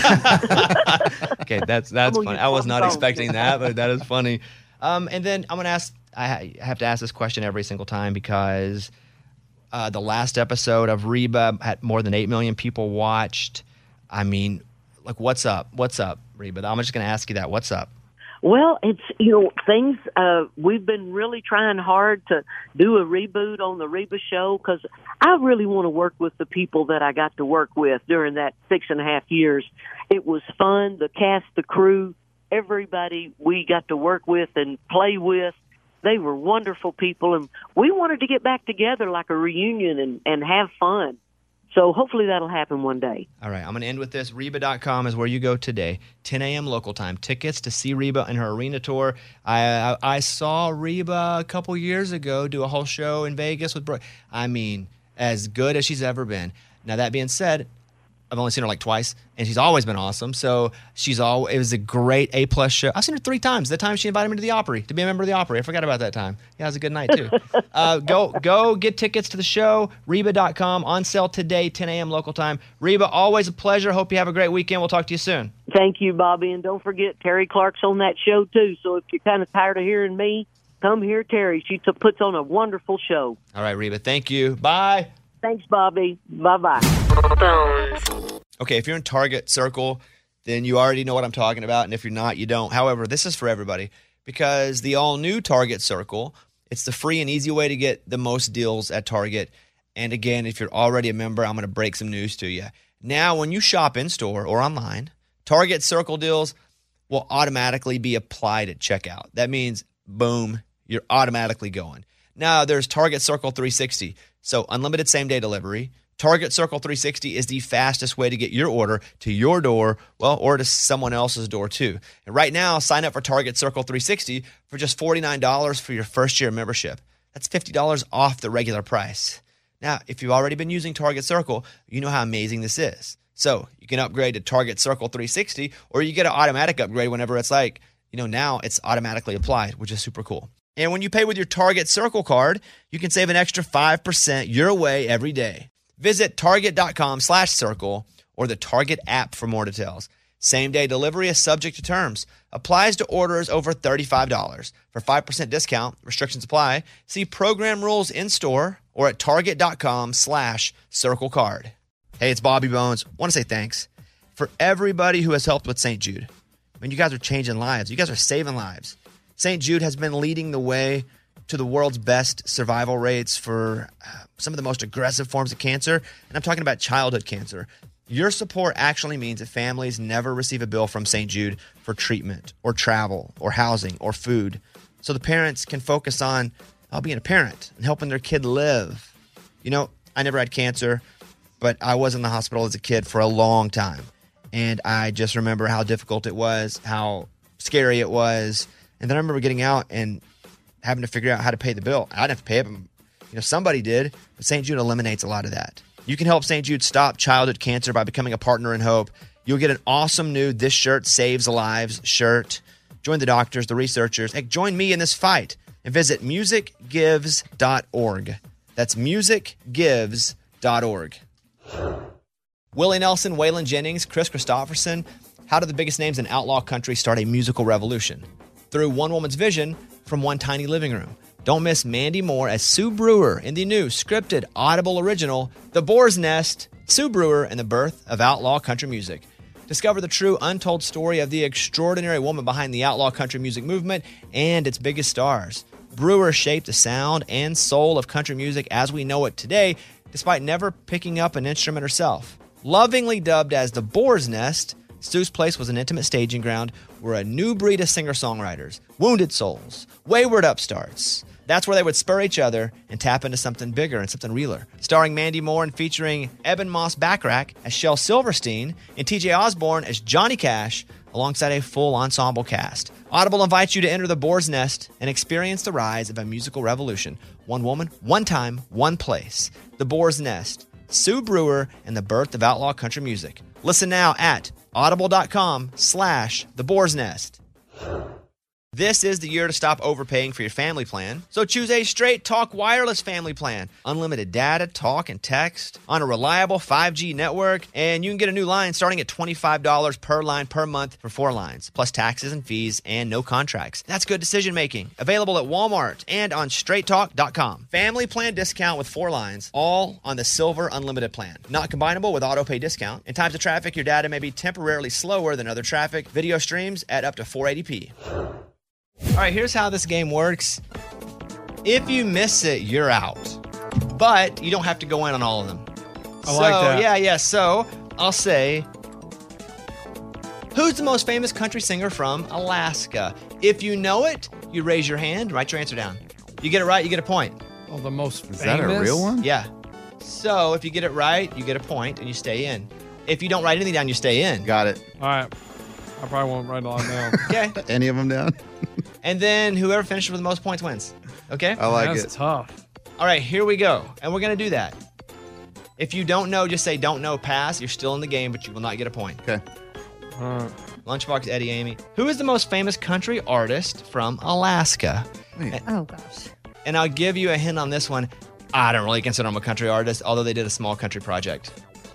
S18: said,
S1: okay, that's that's funny. I was not expecting that, but that is funny. Um, and then I'm going to ask, I have to ask this question every single time because Uh, the last episode of Reba had more than eight million people watched. I mean, like, what's up? What's up, Reba? I'm just going to ask you that. What's up?
S18: Well, it's, you know, things, uh, we've been really trying hard to do a reboot on the Reba show because I really want to work with the people that I got to work with during that six and a half years. It was fun. The cast, the crew, everybody we got to work with and play with. They were wonderful people, and we wanted to get back together like a reunion and, and have fun. So hopefully that'll happen one day.
S1: All right, I'm going to end with this. Reba dot com is where you go today. ten a.m. local time. Tickets to see Reba and her arena tour. I, I I saw Reba a couple years ago do a whole show in Vegas with Brooke. I mean, as good as she's ever been. Now, that being said, I've only seen her like twice, and she's always been awesome. So she's all. It was a great A-plus show. I've seen her three times. The time she invited me to the Opry, to be a member of the Opry. I forgot about that time. Yeah, it was a good night, too. uh, go go get tickets to the show, Reba dot com, on sale today, ten a.m. local time. Reba, always a pleasure. Hope you have a great weekend. We'll talk to you soon.
S18: Thank you, Bobby. And don't forget, Terry Clark's on that show, too. So if you're kind of tired of hearing me, come hear Terry. She t- puts on a wonderful show.
S1: All right, Reba. Thank you. Bye.
S18: Thanks, Bobby. Bye-bye.
S1: Okay, if you're in Target Circle, then you already know what I'm talking about, and if you're not, you don't. However, this is for everybody because the all-new Target Circle, it's the free and easy way to get the most deals at Target. And again, if you're already a member, I'm going to break some news to you. Now, when you shop in-store or online, Target Circle deals will automatically be applied at checkout. That means, boom, you're automatically going. Now, there's Target Circle three sixty. So unlimited same-day delivery, Target Circle three sixty is the fastest way to get your order to your door, well, or to someone else's door too. And right now, sign up for Target Circle three sixty for just forty-nine dollars for your first year membership. That's fifty dollars off the regular price. Now, if you've already been using Target Circle, you know how amazing this is. So you can upgrade to Target Circle three sixty, or you get an automatic upgrade whenever it's like, you know, now it's automatically applied, which is super cool. And when you pay with your Target Circle card, you can save an extra five percent your way every day. Visit target.com slash circle or the Target app for more details. Same-day delivery is subject to terms. Applies to orders over thirty-five dollars. For five percent discount, restrictions apply. See program rules in-store or at target.com slash circle card. Hey, it's Bobby Bones. Want to say thanks for everybody who has helped with Saint Jude. I mean, you guys are changing lives. You guys are saving lives. Saint Jude has been leading the way to the world's best survival rates for some of the most aggressive forms of cancer, and I'm talking about childhood cancer. Your support actually means that families never receive a bill from Saint Jude for treatment or travel or housing or food, so the parents can focus on uh, being a parent and helping their kid live. You know, I never had cancer, but I was in the hospital as a kid for a long time, and I just remember how difficult it was, how scary it was, and then I remember getting out and having to figure out how to pay the bill. I didn't have to pay it, but you know, somebody did. But Saint Jude eliminates a lot of that. You can help Saint Jude stop childhood cancer by becoming a partner in hope. You'll get an awesome new This Shirt Saves Lives shirt. Join the doctors, the researchers. Hey, join me in this fight and visit music gives dot org. That's music gives dot org. Willie Nelson, Waylon Jennings, Chris Christopherson. How did the biggest names in outlaw country start a musical revolution? Through one woman's vision from one tiny living room. Don't miss Mandy Moore as Sue Brewer in the new scripted Audible original, The Boar's Nest, Sue Brewer and the Birth of Outlaw Country Music. Discover the true untold story of the extraordinary woman behind the outlaw country music movement and its biggest stars. Brewer shaped the sound and soul of country music as we know it today, despite never picking up an instrument herself. Lovingly dubbed as The Boar's Nest, Sue's place was an intimate staging ground where a new breed of singer-songwriters, wounded souls, wayward upstarts, that's where they would spur each other and tap into something bigger and something realer. Starring Mandy Moore and featuring Eben Moss Backrack as Shel Silverstein and T J Osborne as Johnny Cash, alongside a full ensemble cast. Audible invites you to enter the Boar's Nest and experience the rise of a musical revolution. One woman, one time, one place. The Boar's Nest, Sue Brewer, and the birth of outlaw country music. Listen now at audible.com slash the Boar's Nest. This is the year to stop overpaying for your family plan. So choose a Straight Talk Wireless family plan. Unlimited data, talk, and text on a reliable five G network. And you can get a new line starting at twenty-five dollars per line per month for four lines, plus taxes and fees and no contracts. That's good decision making. Available at Walmart and on straight talk dot com. Family plan discount with four lines, all on the Silver Unlimited plan. Not combinable with auto pay discount. In times of traffic, your data may be temporarily slower than other traffic. Video streams at up to four eighty p. All right, here's how this game works. If you miss it, you're out. But you don't have to go in on all of them.
S3: I
S1: so,
S3: like that.
S1: Yeah, yeah. So I'll say, who's the most famous country singer from Alaska? If you know it, you raise your hand, write your answer down. You get it right, you get a point.
S3: Oh, the most
S4: Is
S3: famous?
S4: that a real one?
S1: Yeah. So if you get it right, you get a point and you stay in. If you don't write anything down, you stay in.
S4: Got it.
S3: All right. I probably won't write it all down.
S1: Okay.
S4: Any of them down?
S1: And then whoever finishes with the most points wins. Okay?
S4: I like
S3: That's
S4: it.
S3: tough.
S1: All right, here we go. And we're going to do that. If you don't know, just say don't know, pass. You're still in the game, but you will not get a point.
S4: Okay.
S3: All right.
S1: Lunchbox, Eddie, Amy. Who is the most famous country artist from Alaska?
S4: Wait.
S5: Oh, gosh.
S1: And I'll give you a hint on this one. I don't really consider him a country artist, although they did a small country project.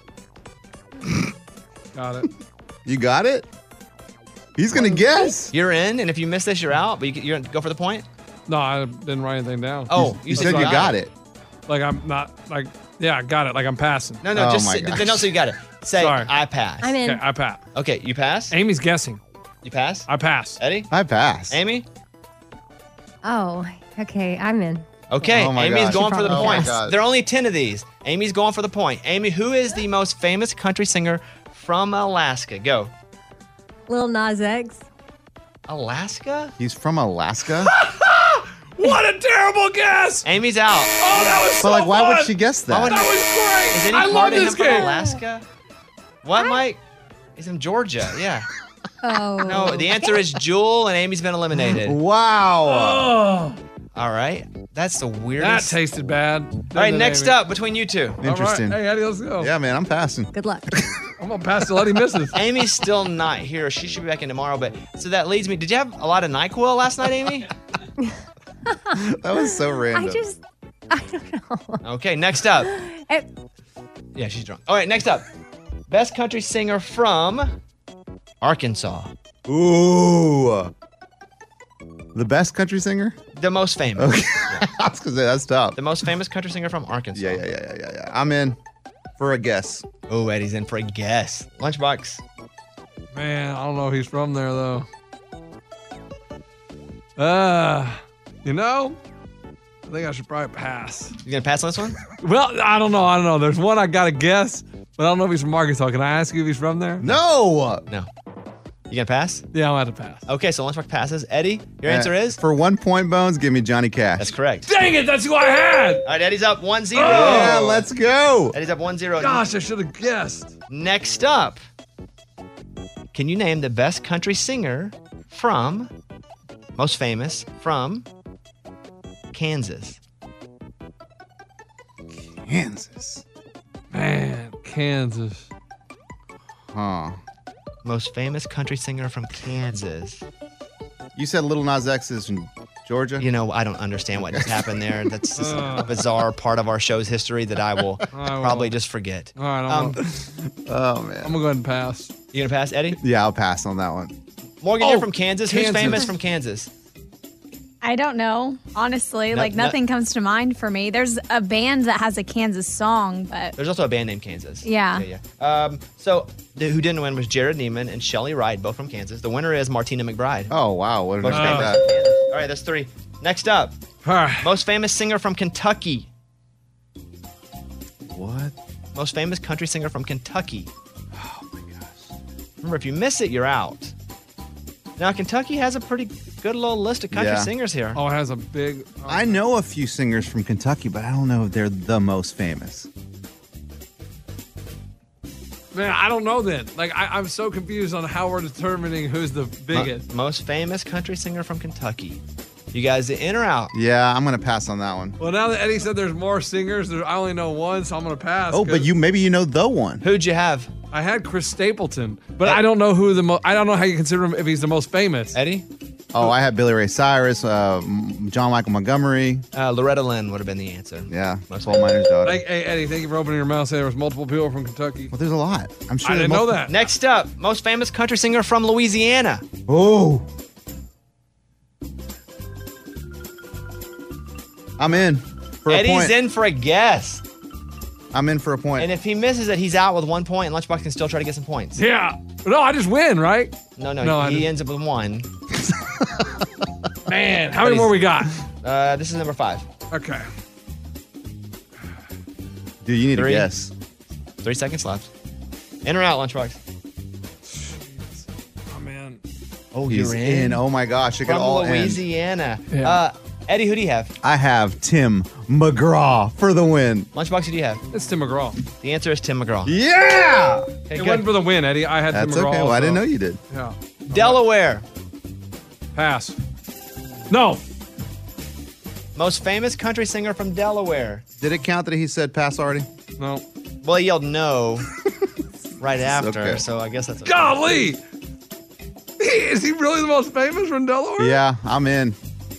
S3: Got it.
S4: You got it? He's going to guess.
S1: You're in, and if you miss this, you're out, but you, you're go for the point?
S3: No, I didn't write anything down.
S1: Oh,
S4: You said you got it.
S3: Like I'm not, like, yeah, I got it. Like I'm passing.
S1: No, no,
S4: Oh
S1: just
S4: my
S1: say,
S4: gosh.
S1: no, so you got it. Say,
S3: Sorry.
S1: I pass.
S5: I'm in.
S3: Okay, I pass.
S1: Okay, you pass?
S3: Amy's guessing.
S1: You pass?
S3: I pass.
S1: Eddie?
S4: I pass.
S1: Amy?
S5: Oh, okay. I'm in.
S1: Okay,
S4: Oh my
S1: Amy's
S4: gosh.
S1: going for the
S5: She probably
S1: point.
S4: passed.
S1: There are only ten of these. Amy's going for the point. Amy, who is the most famous country singer from Alaska? Go.
S5: Lil Nas X.
S1: Alaska?
S4: He's from Alaska?
S3: What a terrible guess!
S1: Amy's out.
S3: Oh, that was
S4: But
S3: so
S4: like, why
S3: fun.
S4: would she guess that?
S1: Why would-
S3: That was
S1: Is
S3: great.
S1: any
S3: I
S1: part
S3: love
S1: of him
S3: this
S1: from
S3: game.
S1: Alaska? What, Mike? He's from Georgia. Yeah.
S5: Oh.
S1: No, the answer is Jewel, and Amy's been eliminated.
S4: Wow.
S3: Oh,
S1: All right. That's the
S3: that
S1: weirdest.
S3: tasted bad.
S1: All right, next up, between you two.
S4: Interesting.
S3: Hey, Eddie, let's go.
S4: Yeah, man, I'm passing.
S5: Good luck.
S3: I'm gonna pass till Eddie misses.
S1: Amy's still not here. She should be back in tomorrow. But so that leads me. Did you have a lot of NyQuil last night, Amy?
S4: That was so random.
S5: I just, I don't know.
S1: Okay, next up.
S5: It-
S1: Yeah, she's drunk. All right, next up. Best country singer from Arkansas.
S4: Ooh. The best country singer?
S1: The most famous.
S4: Okay. I was gonna say that's tough.
S1: The most famous country singer from Arkansas.
S4: Yeah, yeah, yeah, yeah, yeah, yeah. I'm in for a guess.
S1: Oh, Eddie's in for a guess. Lunchbox.
S3: Man, I don't know if he's from there though. Uh, you know, I think I should probably pass.
S1: You gonna pass on this one?
S3: Well, I don't know. I don't know. There's one I gotta guess, but I don't know if he's from Arkansas. Can I ask you if he's from there?
S4: No.
S1: No. You gonna pass?
S3: Yeah, I'll have to pass.
S1: Okay, so Lunchbox passes. Eddie, your answer
S4: Uh,
S1: is?
S4: For one point, Bones, give me Johnny Cash.
S1: That's correct.
S3: Dang it, that's who I had.
S1: All right, Eddie's up one zero.
S4: Yeah, let's go.
S1: Eddie's up one zero.
S3: Gosh, I should have guessed.
S1: Next up, can you name the best country singer from, most famous, from Kansas?
S4: Kansas.
S3: Man, Kansas.
S4: Huh.
S1: Most famous country singer from Kansas.
S4: You said Little Nas X is from Georgia?
S1: You know, I don't understand what just happened there. That's just a bizarre part of our show's history that I will
S3: I will.
S1: probably just forget.
S3: All right, I'm,
S1: Um,
S3: gonna,
S4: Oh, man.
S3: I'm gonna go ahead and pass.
S1: You gonna pass, Eddie?
S4: Yeah, I'll pass on that one.
S1: Morgan,
S3: Oh,
S1: you're from Kansas. Who's
S3: Kansas.
S1: famous from Kansas?
S6: I don't know, honestly.
S1: No-
S6: like
S1: no-
S6: nothing comes to mind for me. There's a band that has a Kansas song, but
S1: There's also a band named Kansas.
S6: Yeah.
S1: Yeah, yeah. Um, so the, who didn't win was Jared Neiman and Shelly Wright, both from Kansas. The winner is Martina McBride.
S4: Oh, wow. What did
S1: Most
S4: I
S1: famous
S4: that?
S1: from Kansas. All right, that's three. Next up,
S3: All right.
S1: most famous singer from Kentucky.
S4: What?
S1: Most famous country singer from Kentucky. Oh my gosh. Remember, if you miss it, you're out. Now, Kentucky has a pretty good little list of country
S4: Yeah.
S1: singers here.
S3: Oh, it has a big.
S4: I know a few singers from Kentucky, but I don't know if they're the most famous.
S3: Man, I don't know then. Like, I, I'm so confused on how we're determining who's the biggest.
S1: Mo- most famous country singer from Kentucky. You guys in or out?
S4: Yeah, I'm going to pass on that one.
S3: Well, now that Eddie said there's more singers, there, I only know one, so I'm gonna pass.
S4: Oh, but
S3: 'cause
S4: you maybe you know the one.
S1: Who'd you have?
S3: I had Chris Stapleton, but I don't know who the most. I don't know how you consider him if he's the most famous.
S1: Eddie?
S4: Oh, I had Billy Ray Cyrus, uh, M- John Michael Montgomery.
S1: Uh, Loretta Lynn would have been the answer.
S4: Yeah, coal miner's daughter.
S3: Like, hey, Eddie, thank you for opening your mouth. Say there was multiple people from Kentucky.
S4: Well, there's a lot. I'm sure.
S3: I
S4: there's
S3: didn't know
S4: multiple-
S3: that.
S1: Next up, most famous country singer from Louisiana.
S4: Oh. I'm in for a
S1: Eddie's
S4: point.
S1: in for a guess.
S4: I'm in for a point.
S1: And if he misses it, he's out with one point, and Lunchbox can still try to get some points.
S3: Yeah. No, I just win, right?
S1: No, no,
S3: No, I
S1: he
S3: just-
S1: ends up with one.
S3: Man, how many more we got?
S1: Uh, this is number five.
S3: Okay.
S4: Dude, you need
S1: Three.
S4: to guess.
S1: Three seconds left. In or out, Lunchbox?
S3: Oh man.
S1: Oh,
S4: He's
S1: you're in.
S4: in. Oh my gosh, it could
S1: From
S4: all end.
S1: Louisiana.
S3: Yeah.
S1: Uh, Eddie, who do you have?
S4: I have Tim McGraw for the win.
S1: Lunchbox, who do you have?
S3: It's Tim McGraw.
S1: The answer is Tim McGraw.
S4: Yeah.
S1: Okay,
S3: It
S1: good.
S3: wasn't for the win, Eddie. I had
S4: That's
S3: Tim McGraw.
S4: okay. Well, I didn't
S3: so-
S4: know you did.
S3: Yeah.
S1: Delaware.
S3: Pass. No.
S1: Most famous country singer from Delaware.
S4: Did it count that he said pass already?
S3: No.
S1: Well, he yelled no right after,
S4: okay.
S1: so I guess that's okay.
S3: Golly. He, is he really the most famous from Delaware?
S4: Yeah, I'm in.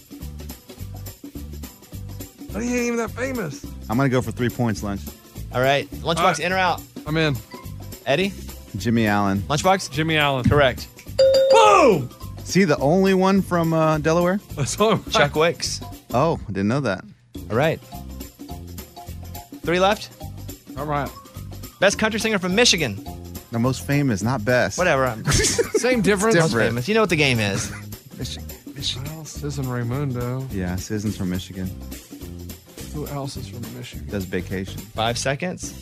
S3: But he ain't even that famous.
S4: I'm gonna go for three points, lunch.
S1: All right. Lunchbox,
S3: All right.
S1: in or out?
S3: I'm in.
S1: Eddie?
S4: Jimmy Allen.
S1: Lunchbox?
S3: Jimmy Allen.
S1: Correct.
S3: Boom!
S4: Is he the only one from uh, Delaware?
S3: That's all right.
S1: Chuck Wicks.
S4: Oh, I didn't know that.
S1: All right. Three left.
S3: All right.
S1: Best country singer from Michigan.
S4: The most famous, not best.
S1: Whatever. I'm
S3: Same difference.
S1: most
S4: different.
S1: famous. You know what the game is.
S4: Michigan. Michigan.
S3: Well, Sis and Raymundo.
S4: Yeah, Citizens from Michigan.
S3: Who else is from Michigan?
S4: Does vacation.
S1: Five seconds.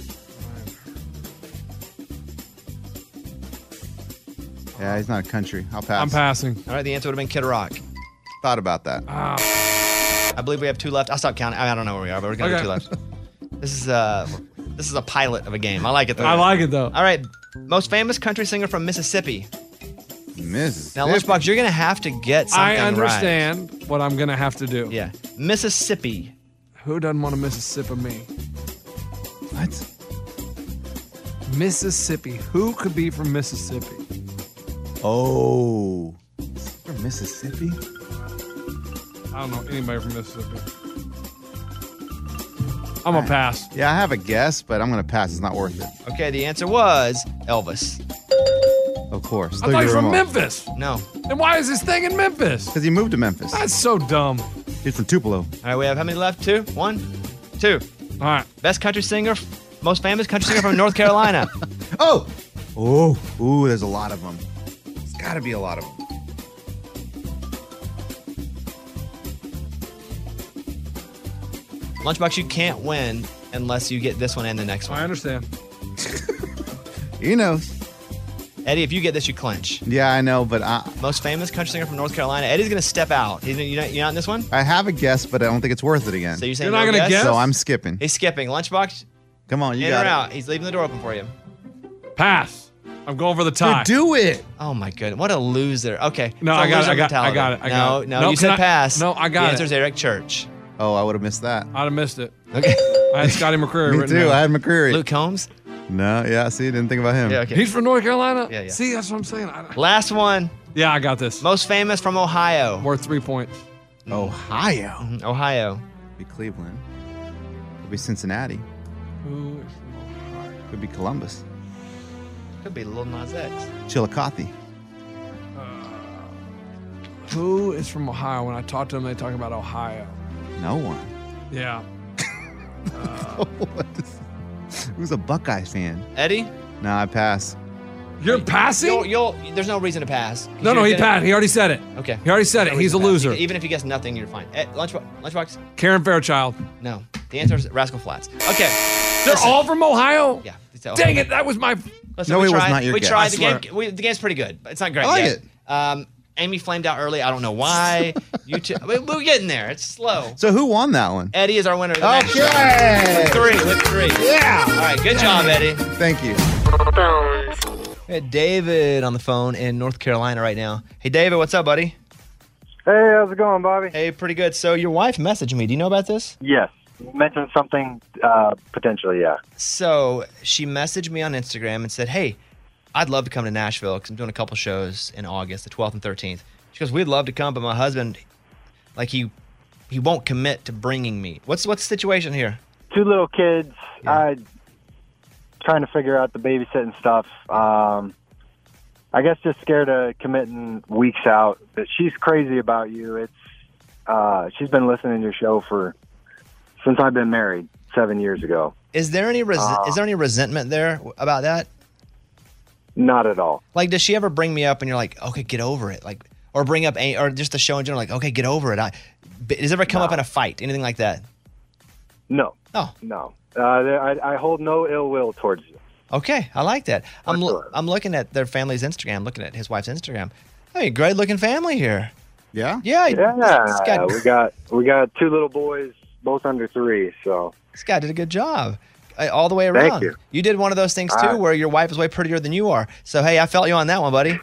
S4: Yeah, he's not a country. I'll pass.
S3: I'm passing.
S1: All right, the answer would have been Kid Rock.
S4: Thought about that.
S3: Ah.
S1: I believe we have two left. I'll stop counting. I don't know where we are, but we're gonna
S3: Okay.
S1: do two left. This is uh, this is a pilot of a game. I like it though.
S3: I like it though.
S1: All right, most famous country singer from Mississippi.
S4: Mississippi.
S1: Now, Lunchbox, you're gonna have to get something
S3: I
S1: right.
S3: understand what I'm gonna have to do.
S1: Yeah, Mississippi.
S3: Who doesn't want to Mississippi me?
S4: What?
S3: Mississippi. Who could be from Mississippi?
S4: Oh, from Mississippi?
S3: I don't know anybody from Mississippi. I'm gonna pass.
S4: Yeah, I have a guess, but I'm gonna pass. It's not worth it.
S1: Okay, the answer was Elvis.
S4: Of course.
S3: I thought he was from Memphis.
S1: No.
S3: Then why is this thing in Memphis?
S4: Because he moved to Memphis.
S3: That's so dumb.
S4: He's from Tupelo.
S1: All right, we have how many left? Two? One? Two.
S3: All right.
S1: Best country singer, most famous country singer from North Carolina.
S4: Oh! Oh, ooh, there's a lot of them. There's got to be a lot of them.
S1: Lunchbox, you can't win unless you get this one and the next one.
S3: I understand.
S4: He knows.
S1: Eddie, if you get this, you clinch.
S4: Yeah, I know, but I,
S1: Most famous country singer from North Carolina. Eddie's going to step out. He's you're not, you're not in this one?
S4: I have a guess, but I don't think it's worth it again.
S1: So you're saying
S3: You're not
S1: no
S3: gonna guess?
S4: So I'm skipping.
S1: He's skipping. Lunchbox,
S4: Come on, you
S1: in
S4: got
S1: or
S4: it.
S1: out? He's leaving the door open for you.
S3: Pass. I'm going for the tie.
S4: Dude, do it.
S1: Oh, my goodness. What a loser. Okay.
S3: No,
S1: It's a
S3: I got it,
S1: loser
S3: I got- I
S1: mentality.
S3: got it, I
S1: no,
S3: got it.
S1: no,
S3: No,
S1: you
S3: can
S1: said
S3: I-
S1: pass.
S3: no, I got
S1: the
S3: it.
S1: answer's Eric Church.
S4: Oh, I would have missed that.
S3: I'd have missed it.
S1: Okay.
S3: I had Scotty McCreery
S4: Me
S3: written
S4: too.
S3: down.
S4: I had McCreary.
S1: Luke Combs?
S4: No, yeah, see, didn't think about him.
S1: Yeah, okay.
S3: He's from North Carolina?
S1: Yeah, yeah.
S3: See, that's what I'm saying. I,
S1: Last one.
S3: yeah, I got this.
S1: Most famous from Ohio.
S3: Worth three points.
S4: Ohio.
S1: Mhm, Ohio.
S4: Could be Cleveland. Could be Cincinnati.
S3: Who is from Ohio?
S4: Could be Columbus.
S1: Could be Lil Nas X.
S4: Chillicothe.
S3: Who is from Ohio? When I talk to them, they talk about Ohio.
S4: No one.
S3: Yeah.
S4: What is- Who's a Buckeyes fan?
S1: Eddie?
S4: No, I pass.
S3: You're passing?
S1: You'll, you'll, there's no reason to pass.
S3: no, no,
S1: You're
S3: he
S1: gonna-
S3: passed. He already said it.
S1: Okay.
S3: He already said
S1: No
S3: it. He's a
S1: reason to pass.
S3: loser.
S1: Even if you guess nothing, you're fine. Ed, Lunchbox? Lunchbox?
S3: Karen Fairchild.
S1: No. The answer is Rascal Flats. Okay.
S3: They're
S1: Listen.
S3: all from Ohio?
S1: Yeah. it's Ohio.
S3: Dang it, that was my.
S1: Listen,
S4: No,
S1: we
S4: it was
S1: tried,
S4: not your
S1: We
S4: guess.
S1: tried.
S4: I
S1: The
S4: swear.
S1: game, we, the game's pretty good. But it's not great
S4: I like
S1: yet.
S4: it.
S1: Um, Amy flamed out early. I don't know why. You two, we, we're getting there. It's slow.
S4: So who won that one?
S1: Eddie is our winner. Of the next show.
S4: Okay.
S1: With three. With three.
S4: Yeah.
S1: All right. Good job, Eddie.
S4: Thank you.
S1: We had David on the phone in North Carolina right now. Hey, David, what's up, buddy?
S19: Hey, how's it going, Bobby?
S1: Hey, pretty good. So your wife messaged me. Do you know about this?
S19: Yes. You mentioned something, uh, potentially, yeah.
S1: So she messaged me on Instagram and said, hey, I'd love to come to Nashville because I'm doing a couple shows in August, the twelfth and thirteenth. She goes, we'd love to come, but my husband, like he he won't commit to bringing me. What's what's the situation here?
S19: Two little kids. I trying to figure out the babysitting stuff. Um, I guess just scared of committing weeks out. But she's crazy about you. It's uh, she's been listening to your show for since I've been married seven years ago.
S1: Is there any res-
S19: Uh,
S1: is there any resentment there about that?
S19: Not at all.
S1: Like, does she ever bring me up and you're like, okay, get over it, like, or bring up a- or just the show in general, like, okay, get over it. I, does it ever come up in a fight, anything like that?
S19: No.
S1: Oh.
S19: No. Uh, I, I hold no ill will towards you.
S1: Okay, I like that. I'm lo- I'm looking at their family's Instagram, looking at his wife's Instagram. Hey, great looking family here.
S4: Yeah.
S1: Yeah.
S19: Yeah.
S1: This guy,
S19: we got we got two little boys, both under three. So
S1: this guy did a good job. Uh, all the way
S19: Thank
S1: around.
S19: you.
S1: did one of those things too,
S19: Uh,
S1: where your wife is way prettier than you are. So hey, I felt you on that one, buddy.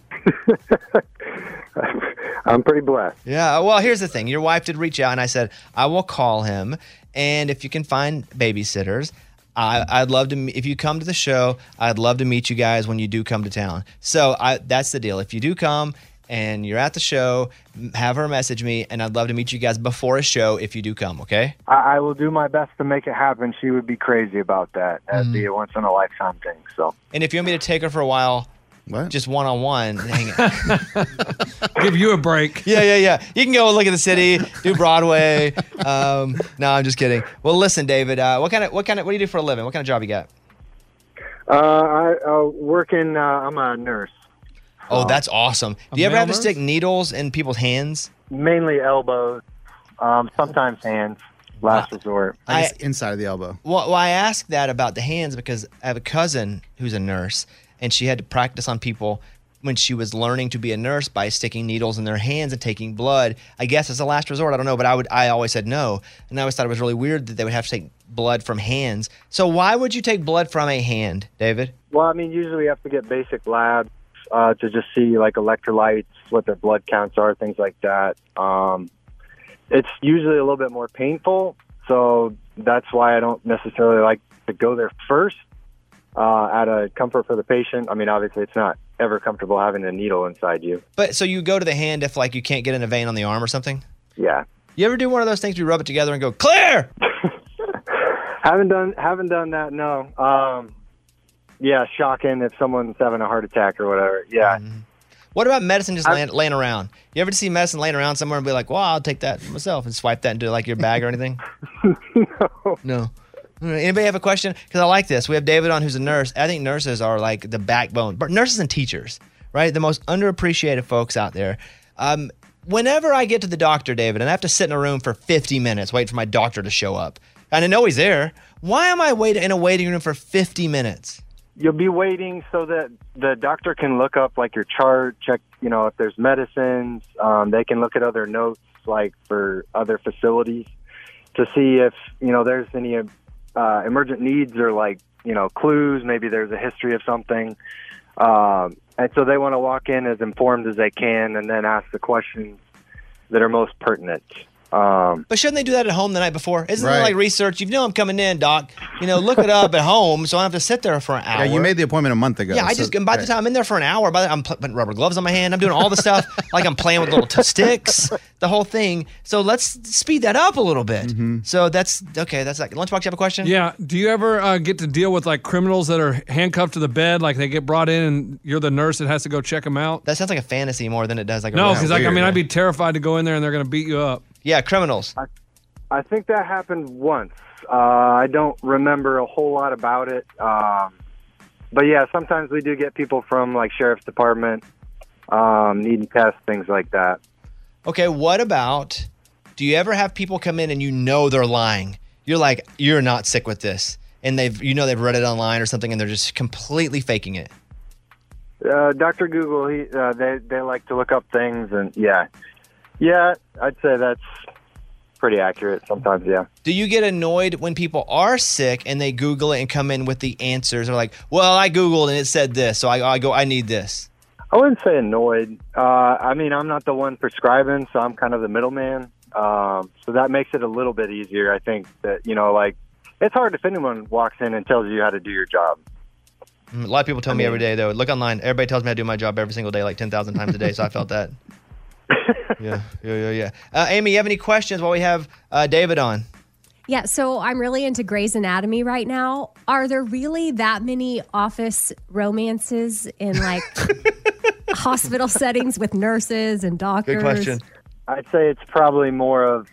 S19: I'm pretty blessed.
S1: Yeah. Well, here's the thing. Your wife did reach out, and I said I will call him, and if you can find babysitters, I, I'd love to. If you come to the show, I'd love to meet you guys when you do come to town. So I, that's the deal. If you do come and you're at the show, have her message me, and I'd love to meet you guys before a show if you do come. Okay.
S19: I, I will do my best to make it happen. She would be crazy about that. That'd be a once in a lifetime thing. So.
S1: And if you want me to take her for a while,
S4: what?
S1: Just one on one, hang it.
S3: Give you a break.
S1: Yeah, yeah, yeah. You can go look at the city, do Broadway. Um, no, I'm just kidding. Well, listen, David. Uh, what kind of what kind of what do you do for a living? What kind of job you got?
S19: Uh, I uh, work in. Uh, I'm a nurse.
S1: Oh, that's awesome. Do you ever
S19: male
S1: have to
S19: nurse?
S1: stick needles in people's hands?
S19: Mainly elbows, um, sometimes hands. Last resort.
S4: I guess inside of the elbow.
S1: Well, well, I asked that about the hands because I have a cousin who's a nurse, and she had to practice on people when she was learning to be a nurse by sticking needles in their hands and taking blood. I guess as a last resort, I don't know, but I would I always said no. And I always thought it was really weird that they would have to take blood from hands. So why would you take blood from a hand, David?
S19: Well, I mean, usually we have to get basic labs uh, to just see like electrolytes, what their blood counts are, things like that. Um, it's usually a little bit more painful, so that's why I don't necessarily like to go there first. Uh, out of comfort for the patient. I mean, obviously, it's not ever comfortable having a needle inside you.
S1: But so you go to the hand if like you can't get in a vein on the arm or something?
S19: Yeah.
S1: You ever do one of those things where you rub it together and go, clear?
S19: haven't done haven't done that, no. Um, yeah, shocking if someone's having a heart attack or whatever. Yeah.
S1: Mm-hmm. What about medicine just laying, laying around? You ever see medicine laying around somewhere and be like, well, I'll take that myself and swipe that into like your bag or anything?
S19: No.
S1: No. Anybody have a question? Because I like this. We have David on who's a nurse. I think nurses are like the backbone. But nurses and teachers, right? The most underappreciated folks out there. Um, whenever I get to the doctor, David, and I have to sit in a room for fifty minutes, wait for my doctor to show up, and I know he's there, why am I waiting in a waiting room for fifty minutes?
S19: You'll be waiting so that the doctor can look up like your chart, check, you know, if there's medicines. Um, they can look at other notes like for other facilities to see if, you know, there's any Uh, emergent needs or like, you know, clues. Maybe there's a history of something. Um, and so they want to walk in as informed as they can and then ask the questions that are most pertinent. Um,
S1: but shouldn't they do that at home the night before? Isn't
S4: Right.
S1: it like research? You know I'm coming in, doc. You know, look it up at home so I don't have to sit there for an hour.
S4: Yeah, you made the appointment a month ago.
S1: Yeah, I
S4: so-
S1: just by the time I'm in there for an hour, by the, I'm put- putting rubber gloves on my hand. I'm doing all the stuff like I'm playing with little t- sticks, the whole thing. So let's speed that up a little bit. So that's okay. That's like Lunchbox. You have a question?
S3: Yeah. Do you ever uh, get to deal with like criminals that are handcuffed to the bed, like they get brought in and you're the nurse that has to go check them out?
S1: That sounds like a fantasy more than it does like a
S3: No,
S1: real-
S3: because like I
S1: weird,
S3: mean,
S1: yeah.
S3: I'd be terrified to go in there and they're going to beat you up.
S1: Yeah, criminals.
S19: I, I think that happened once. Uh, I don't remember a whole lot about it. Um, but yeah, sometimes we do get people from like sheriff's department um, needing tests, things like that.
S1: Okay, what about, do you ever have people come in and you know they're lying? You're like, you're not sick with this. And they've, you know, they've read it online or something and they're just completely faking it.
S19: Uh, Doctor Google, he, uh, they, they like to look up things and yeah. Yeah, I'd say that's pretty accurate sometimes, yeah.
S1: Do you get annoyed when people are sick and they Google it and come in with the answers? They're like, well, I Googled and it said this, so I, I go, I need this.
S19: I wouldn't say annoyed. Uh, I mean, I'm not the one prescribing, so I'm kind of the middleman. Um, so that makes it a little bit easier. I think that, you know, like, it's hard if anyone walks in and tells you how to do your job.
S1: A lot of people tell
S19: I
S1: me
S19: mean-
S1: every day, though. Look online. Everybody tells me how to do my job every single day, like ten thousand times a day, so I felt that. Yeah, yeah, yeah, yeah. Uh, Amy, you have any questions while we have uh, David on?
S5: Yeah, so I'm really into Grey's Anatomy right now. Are there really that many office romances in like hospital settings with nurses and doctors?
S19: I'd say it's probably more of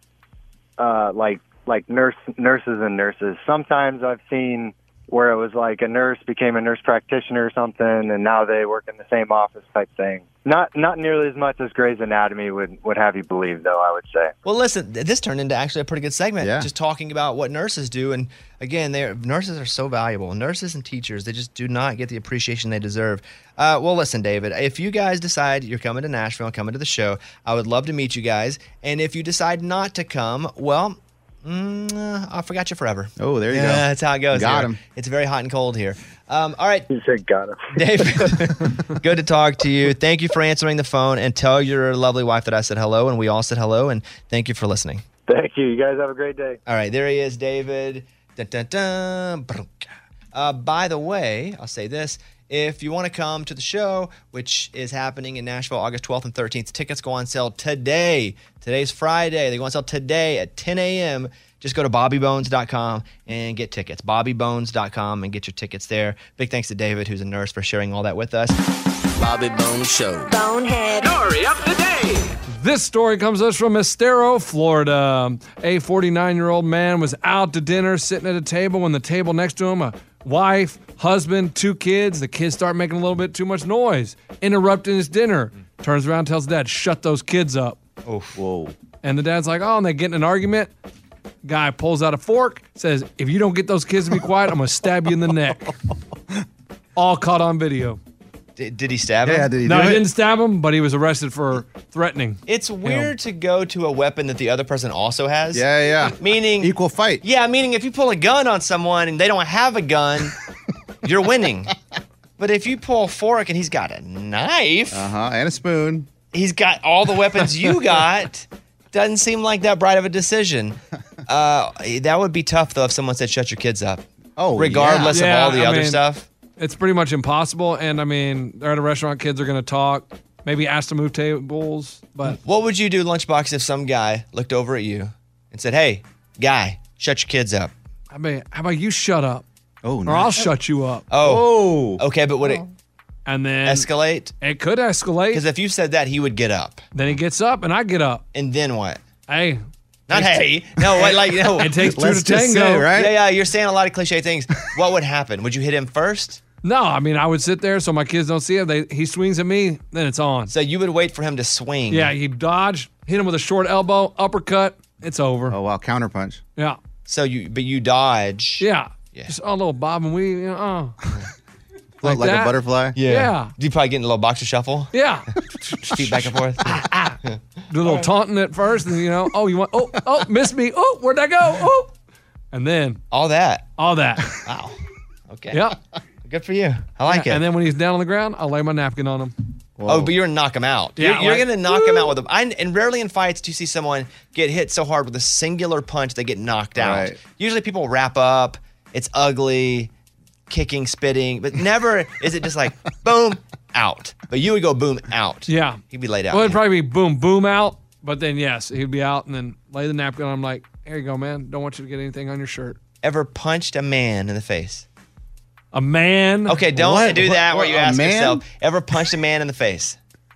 S19: uh, like like nurse nurses and nurses. Sometimes I've seen where it was like a nurse became a nurse practitioner or something, and now they work in the same office type thing. Not not nearly as much as Grey's Anatomy would, would have you believe, though, I would say.
S1: Well, listen, th- this turned into actually a pretty good segment, just talking about what nurses do. And again, they're, nurses are so valuable. Nurses and teachers, they just do not get the appreciation they deserve. Uh, well, listen, David, if you guys decide you're coming to Nashville, coming to the show, I would love to meet you guys. And if you decide not to come, well, mm, uh, I forgot you forever.
S4: Oh, there you
S1: yeah,
S4: go.
S1: That's how it goes.
S4: Got
S1: here.
S4: him.
S1: It's very hot and cold here. Um, all right.
S19: You said got him.
S1: David, good to talk to you. Thank you for answering the phone, and tell your lovely wife that I said hello, and we all said hello, and thank you for listening.
S19: Thank you. You guys have a great day.
S1: All right, there he is, David. Dun, dun, dun. Uh, by the way, I'll say this. If you want to come to the show, which is happening in Nashville August twelfth and thirteenth, tickets go on sale today. Today's Friday. They go on sale today at ten a.m. Just go to bobby bones dot com and get tickets. bobby bones dot com and get your tickets there. Big thanks to David, who's a nurse, for sharing all that with us.
S16: Bobby Bones Show.
S9: Bonehead.
S16: Story of the day.
S3: This story comes to us from Estero, Florida. A forty-nine-year-old man was out to dinner, sitting at a table. When the table next to him, a wife, husband, two kids. The kids start making a little bit too much noise, interrupting his dinner. Turns around, tells dad, "Shut those kids up."
S1: Oh, whoa!
S3: And the dad's like, "Oh," and they get in an argument. Guy pulls out a fork, says, "If you don't get those kids to be quiet, I'm gonna stab you in the neck." All caught on video.
S1: Did, did he stab him?
S4: Yeah, did he
S3: no,
S4: do
S3: he
S4: it?
S3: didn't stab him, but he was arrested for threatening.
S1: It's weird to go to a weapon that the other person also has.
S4: Yeah, yeah.
S1: Meaning
S4: equal fight.
S1: Yeah, meaning if you pull a gun on someone and they don't have a gun, you're winning. But if you pull a fork and he's got a knife,
S4: uh huh, and a spoon,
S1: he's got all the weapons you got. Doesn't seem like that bright of a decision. Uh, that would be tough though if someone said shut your kids up.
S4: Oh,
S1: regardless
S3: yeah.
S1: of all the
S3: Yeah, I
S1: other
S3: mean,
S1: stuff.
S3: It's pretty much impossible. And I mean, they're at a restaurant, kids are going to talk, maybe ask to move tables. But
S1: what would you do, Lunchbox, if some guy looked over at you and said, hey, guy, shut your kids up?
S3: I mean, how about you shut up?
S4: Oh,
S3: Or I'll shut you up.
S1: Oh. Okay, but would it
S3: And then
S1: escalate?
S3: It could escalate.
S1: Because if you said that, he would get up.
S3: Then he gets up and I get up.
S1: And then what?
S3: Hey.
S1: Not
S3: Takes
S1: hey.
S3: two-
S1: No, what, like, no.
S3: It takes two
S1: Let's
S3: to
S1: just
S3: tango.
S1: say, right? Yeah, yeah, you're saying a lot of cliche things. What would happen? Would you hit him first?
S3: No, I mean, I would sit there so my kids don't see it. They, he swings at me, then it's on.
S1: So you would wait for him to swing.
S3: Yeah, he dodge, hit him with a short elbow, uppercut, it's over.
S4: Oh, wow, counterpunch.
S3: Yeah.
S1: So you, but you dodge.
S3: Yeah. Just a little bob and weave, you know, oh.
S4: Float like a
S3: that?
S4: butterfly?
S1: Yeah.
S3: Yeah.
S1: Do you probably get in a little boxer shuffle?
S3: Yeah.
S1: Feet back and forth.
S3: Do a little taunting at first, and you know, oh, you want, oh, oh, missed me. Oh, where'd I go? Oh. And then.
S1: All that.
S3: All that.
S1: Wow. Okay.
S3: Yep.
S1: Good for you. I like
S3: Yeah,
S1: it.
S3: And then when he's down on the ground, I'll lay my napkin on him.
S1: Oh, but you're gonna knock him out.
S3: Yeah,
S1: you're you're
S3: like,
S1: gonna knock him out with a. I, and rarely in fights do you see someone get hit so hard with a singular punch they get knocked out.
S4: Right.
S1: Usually people wrap up. It's ugly, kicking, spitting, but never is it just like boom out. But you would go boom out.
S3: Yeah.
S1: He'd be laid out.
S3: Well, it'd probably be boom, boom out. But then, yes, he'd be out and then lay the napkin on him like, here you go, man. Don't want you to get anything on your shirt.
S1: Ever punched a man in the face?
S3: A man?
S1: Okay, don't
S3: What?
S1: do that
S3: What-
S1: where you
S3: a
S1: ask
S3: man?
S1: yourself, ever punched a man in the face?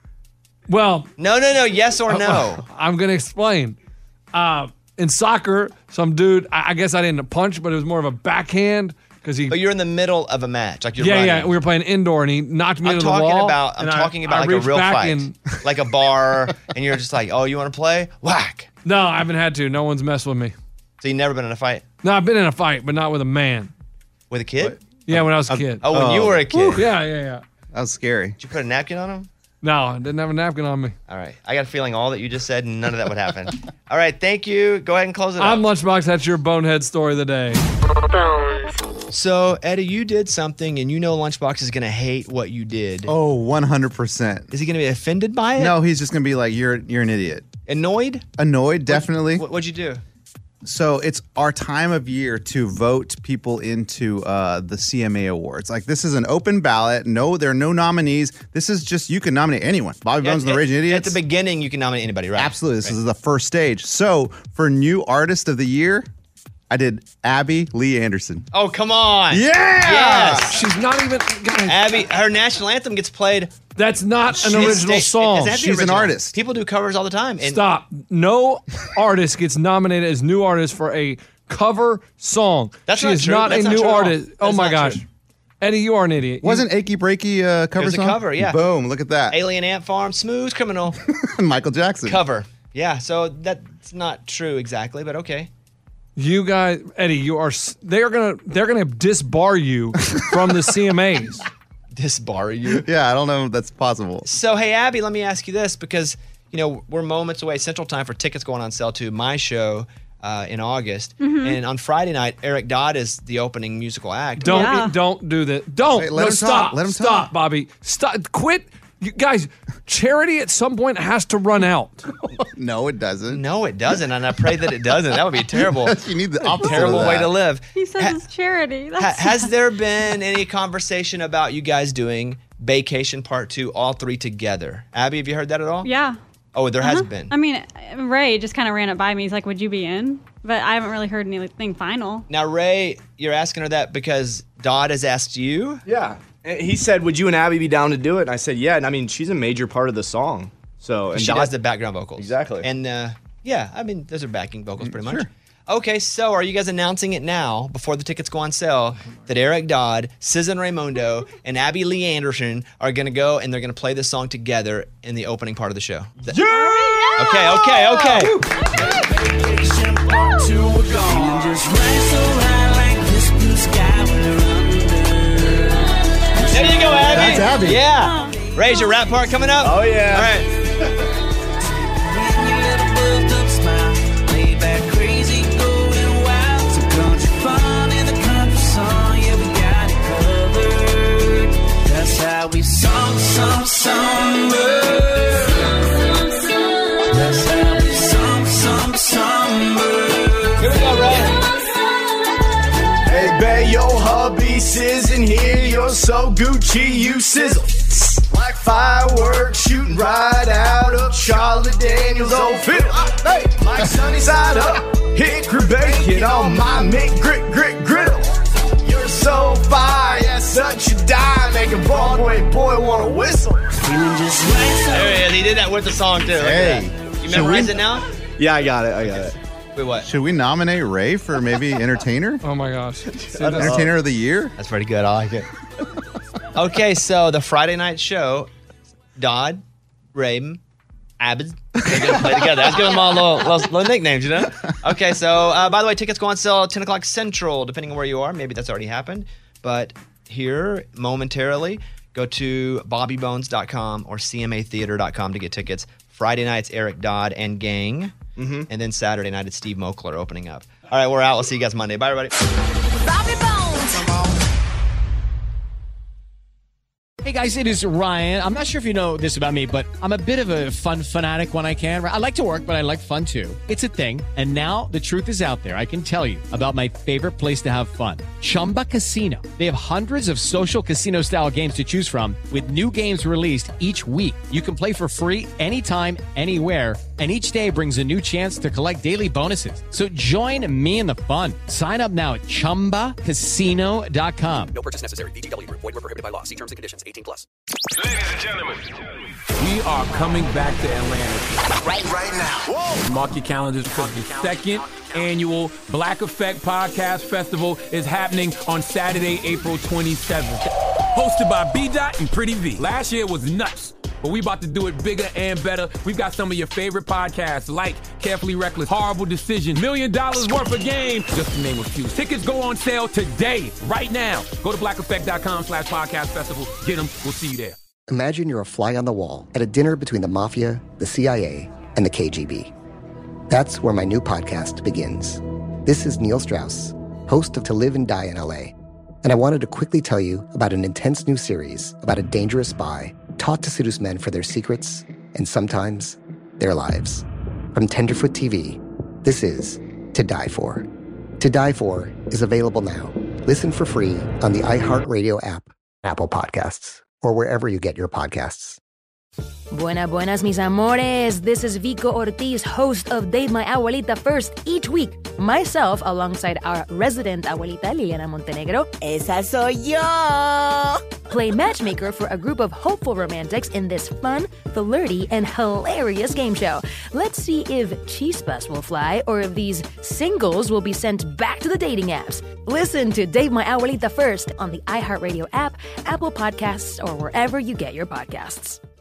S3: Well.
S1: No, no, no. Yes or no?
S3: I'm going to explain. Uh, in soccer, some dude, I, I guess I didn't punch, but it was more of a backhand. Because he,
S1: But you're in the middle of a match, like you're
S3: yeah,
S1: running.
S3: yeah. We were playing indoor, and he knocked me
S1: I'm
S3: into the
S1: talking
S3: wall.
S1: about. I'm
S3: and I-
S1: talking about
S3: I
S1: like a
S3: reached
S1: real
S3: back
S1: fight,
S3: and-
S1: like a bar, and you're just like, oh, you want to play? Whack.
S3: No, I haven't had to. No one's messed with me.
S1: So you never been in a fight
S3: No, I've been in a fight, but not with a man.
S1: with a kid?
S3: Yeah, when I was a kid.
S1: Oh, when you were a kid.
S3: Woo, yeah, yeah, yeah.
S4: That was scary.
S1: Did you put a napkin on him?
S3: No, I didn't have a napkin on me.
S1: All right. I got a feeling all that you just said, none of that would happen. All right. Thank you. Go ahead and close it up.
S3: I'm Lunchbox. That's your bonehead story of the day.
S1: So, Eddie, you did something, and you know Lunchbox is going to hate what you did.
S4: Oh, one hundred percent.
S1: Is he going to be offended by it?
S4: No, he's just going to be like, you're you're an idiot.
S1: Annoyed?
S4: Annoyed, definitely.
S1: What, what'd you do?
S4: So it's our time of year to vote people into uh, the C M A Awards. Like, this is an open ballot. No, there are no nominees. This is just, you can nominate anyone. Bobby Bones and the Raging Idiots.
S1: At the beginning, you can nominate anybody, right?
S4: Absolutely. This is the first stage. So for new artist of the year, I did Abby Lee Anderson.
S1: Oh, come on.
S4: Yeah!
S1: Yes.
S3: She's not even. Guys,
S1: Abby, her national anthem gets played.
S3: That's not an
S1: She's
S3: original
S1: sta-
S3: song.
S1: It doesn't have to be
S4: She's an
S1: original.
S4: artist.
S1: People do covers all the time. And
S3: Stop. No artist gets nominated as new artist for a cover song.
S1: That's
S3: she
S1: not
S3: is
S1: true.
S3: not
S1: That's
S3: a
S1: not
S3: new
S1: true at all.
S3: artist. Oh
S1: That's
S3: my
S1: not
S3: gosh.
S1: true.
S3: Eddie, you are an idiot. You-
S4: Wasn't Achy Breaky uh, cover
S1: It was a
S4: song?
S1: cover, yeah.
S4: Boom, look at that.
S1: Alien Ant Farm, Smooth Criminal
S4: Michael Jackson.
S1: cover. Yeah, so that's not true exactly, but okay.
S3: You guys, Eddie, you are. s- They are gonna. They're gonna disbar you from the C M As.
S1: Disbar you.
S4: Yeah, I don't know if that's possible.
S1: So, hey, Abby, let me ask you this because, you know, we're moments away, Central Time, for tickets going on sale to my show uh, in August.
S3: Mhm.
S1: And on Friday night, Eric Dodd is the opening musical act.
S3: Don't don't do that. Don't.
S4: Wait, let
S3: no,
S4: him
S3: stop.
S4: talk. Let him
S3: stop,
S4: talk.
S3: Bobby. Stop. Quit. You guys, charity at some point has to run out.
S4: No, it doesn't.
S1: No, it doesn't, and I pray that it doesn't. That would be terrible.
S4: You need the opposite
S1: terrible
S4: of
S1: way
S4: that.
S1: to live.
S20: He says it's charity. That's
S1: Ha- has there been any conversation about you guys doing Vacation Part Two, all three together? Abby, have you heard that at all?
S20: Yeah.
S1: Oh, there has
S20: Uh-huh.
S1: been.
S20: I mean, Ray just kind of ran it by me. He's like, "Would you be in?" But I haven't really heard anything final.
S1: Now, Ray, you're asking her that because Dodd has asked you.
S21: Yeah. And he said, would you and Abby be down to do it? And I said, yeah. And I mean, she's a major part of the song. So and
S1: she
S21: Dodd-
S1: does the background vocals.
S21: Exactly.
S1: And uh, yeah, I mean, those are backing vocals pretty much.
S21: sure.
S1: Okay, so are you guys announcing it now, before the tickets go on sale, that Eric Dodd, Susan Raymondo, and Abby Lee Anderson are going to go and they're going to play this song together in the opening part of the show? Th- Okay, okay, okay. There you go, Abby.
S4: That's Abby.
S1: Yeah. Ray's your rap part coming up?
S21: Oh, yeah.
S1: All right.
S2: We song, song, summer. That's how we song, song, summer.
S1: Here we go, Ray.
S21: Hey, babe, your hubby sits in here. You're so Gucci, you sizzle. Like fireworks shooting right out of Charlie Daniels' old fiddle. Hey, like sunny side up, hickory bacon on my mint grit, grit, griddle. You're so fire, yeah, such a dime. Make a Broadway boy want to whistle.
S1: There he is. He did that with the song, too. Look at
S4: Hey.
S1: that. You
S4: Should
S1: memorize
S4: we-
S1: it now?
S21: Yeah, I got it. I got it.
S1: Wait, what?
S4: Should we nominate Ray for maybe entertainer?
S3: Oh my gosh.
S4: Entertainer of the year?
S1: That's pretty good. I like it. Okay, so the Friday night show, Dodd, Raven, Abed, they're going to play together. I was giving them all little, little, little nicknames, you know? Okay, so uh, by the way, tickets go on sale at ten o'clock Central, depending on where you are. Maybe that's already happened. But here, momentarily, go to bobby bones dot com or c m a theater dot com to get tickets. Friday night's Eric Dodd and gang. Mm-hmm. And then Saturday night, it's Steve Mokler opening up. All right, we're out. We'll see you guys Monday. Bye, everybody.
S8: Bobby Bones.
S22: Hey guys, it is Ryan. I'm not sure if you know this about me, but I'm a bit of a fun fanatic when I can. I like to work, but I like fun too. It's a thing. And now the truth is out there. I can tell you about my favorite place to have fun. Chumba Casino. They have hundreds of social casino style games to choose from with new games released each week. You can play for free anytime, anywhere. And each day brings a new chance to collect daily bonuses. So join me in the fun. Sign up now at chumba casino dot com.
S23: No purchase necessary. V G W. Void where prohibited by law. See terms and conditions. eighteen plus.
S24: Ladies and gentlemen, we are coming back to Atlanta.
S23: Right, right now. Whoa.
S24: Mark your calendars because the second annual Black Effect Podcast Festival is happening on Saturday, April twenty-seventh. Hosted by B-Dot and Pretty V. Last year was nuts. But we about to do it bigger and better. We've got some of your favorite podcasts like Carefully Reckless, Horrible Decision, Million Dollars Worth of Game, just to name a few. Tickets go on sale today, right now. Go to black effect dot com slash podcast festival. Get them. We'll see you there.
S25: Imagine you're a fly on the wall at a dinner between the mafia, the C I A, and the K G B. That's where my new podcast begins. This is Neil Strauss, host of To Live and Die in L A, and I wanted to quickly tell you about an intense new series about a dangerous spy taught to seduce men for their secrets and sometimes their lives. From Tenderfoot T V, this is To Die For. To Die For is available now. Listen for free on the iHeartRadio app, Apple Podcasts, or wherever you get your podcasts.
S26: Buenas, buenas, mis amores. This is Vico Ortiz, host of Date My Abuelita First. Each week, myself, alongside our resident abuelita, Liliana Montenegro, esa soy yo, play matchmaker for a group of hopeful romantics in this fun, flirty, and hilarious game show. Let's see if chispas will fly or if these singles will be sent back to the dating apps. Listen to Date My Abuelita First on the iHeartRadio app, Apple Podcasts, or wherever you get your podcasts.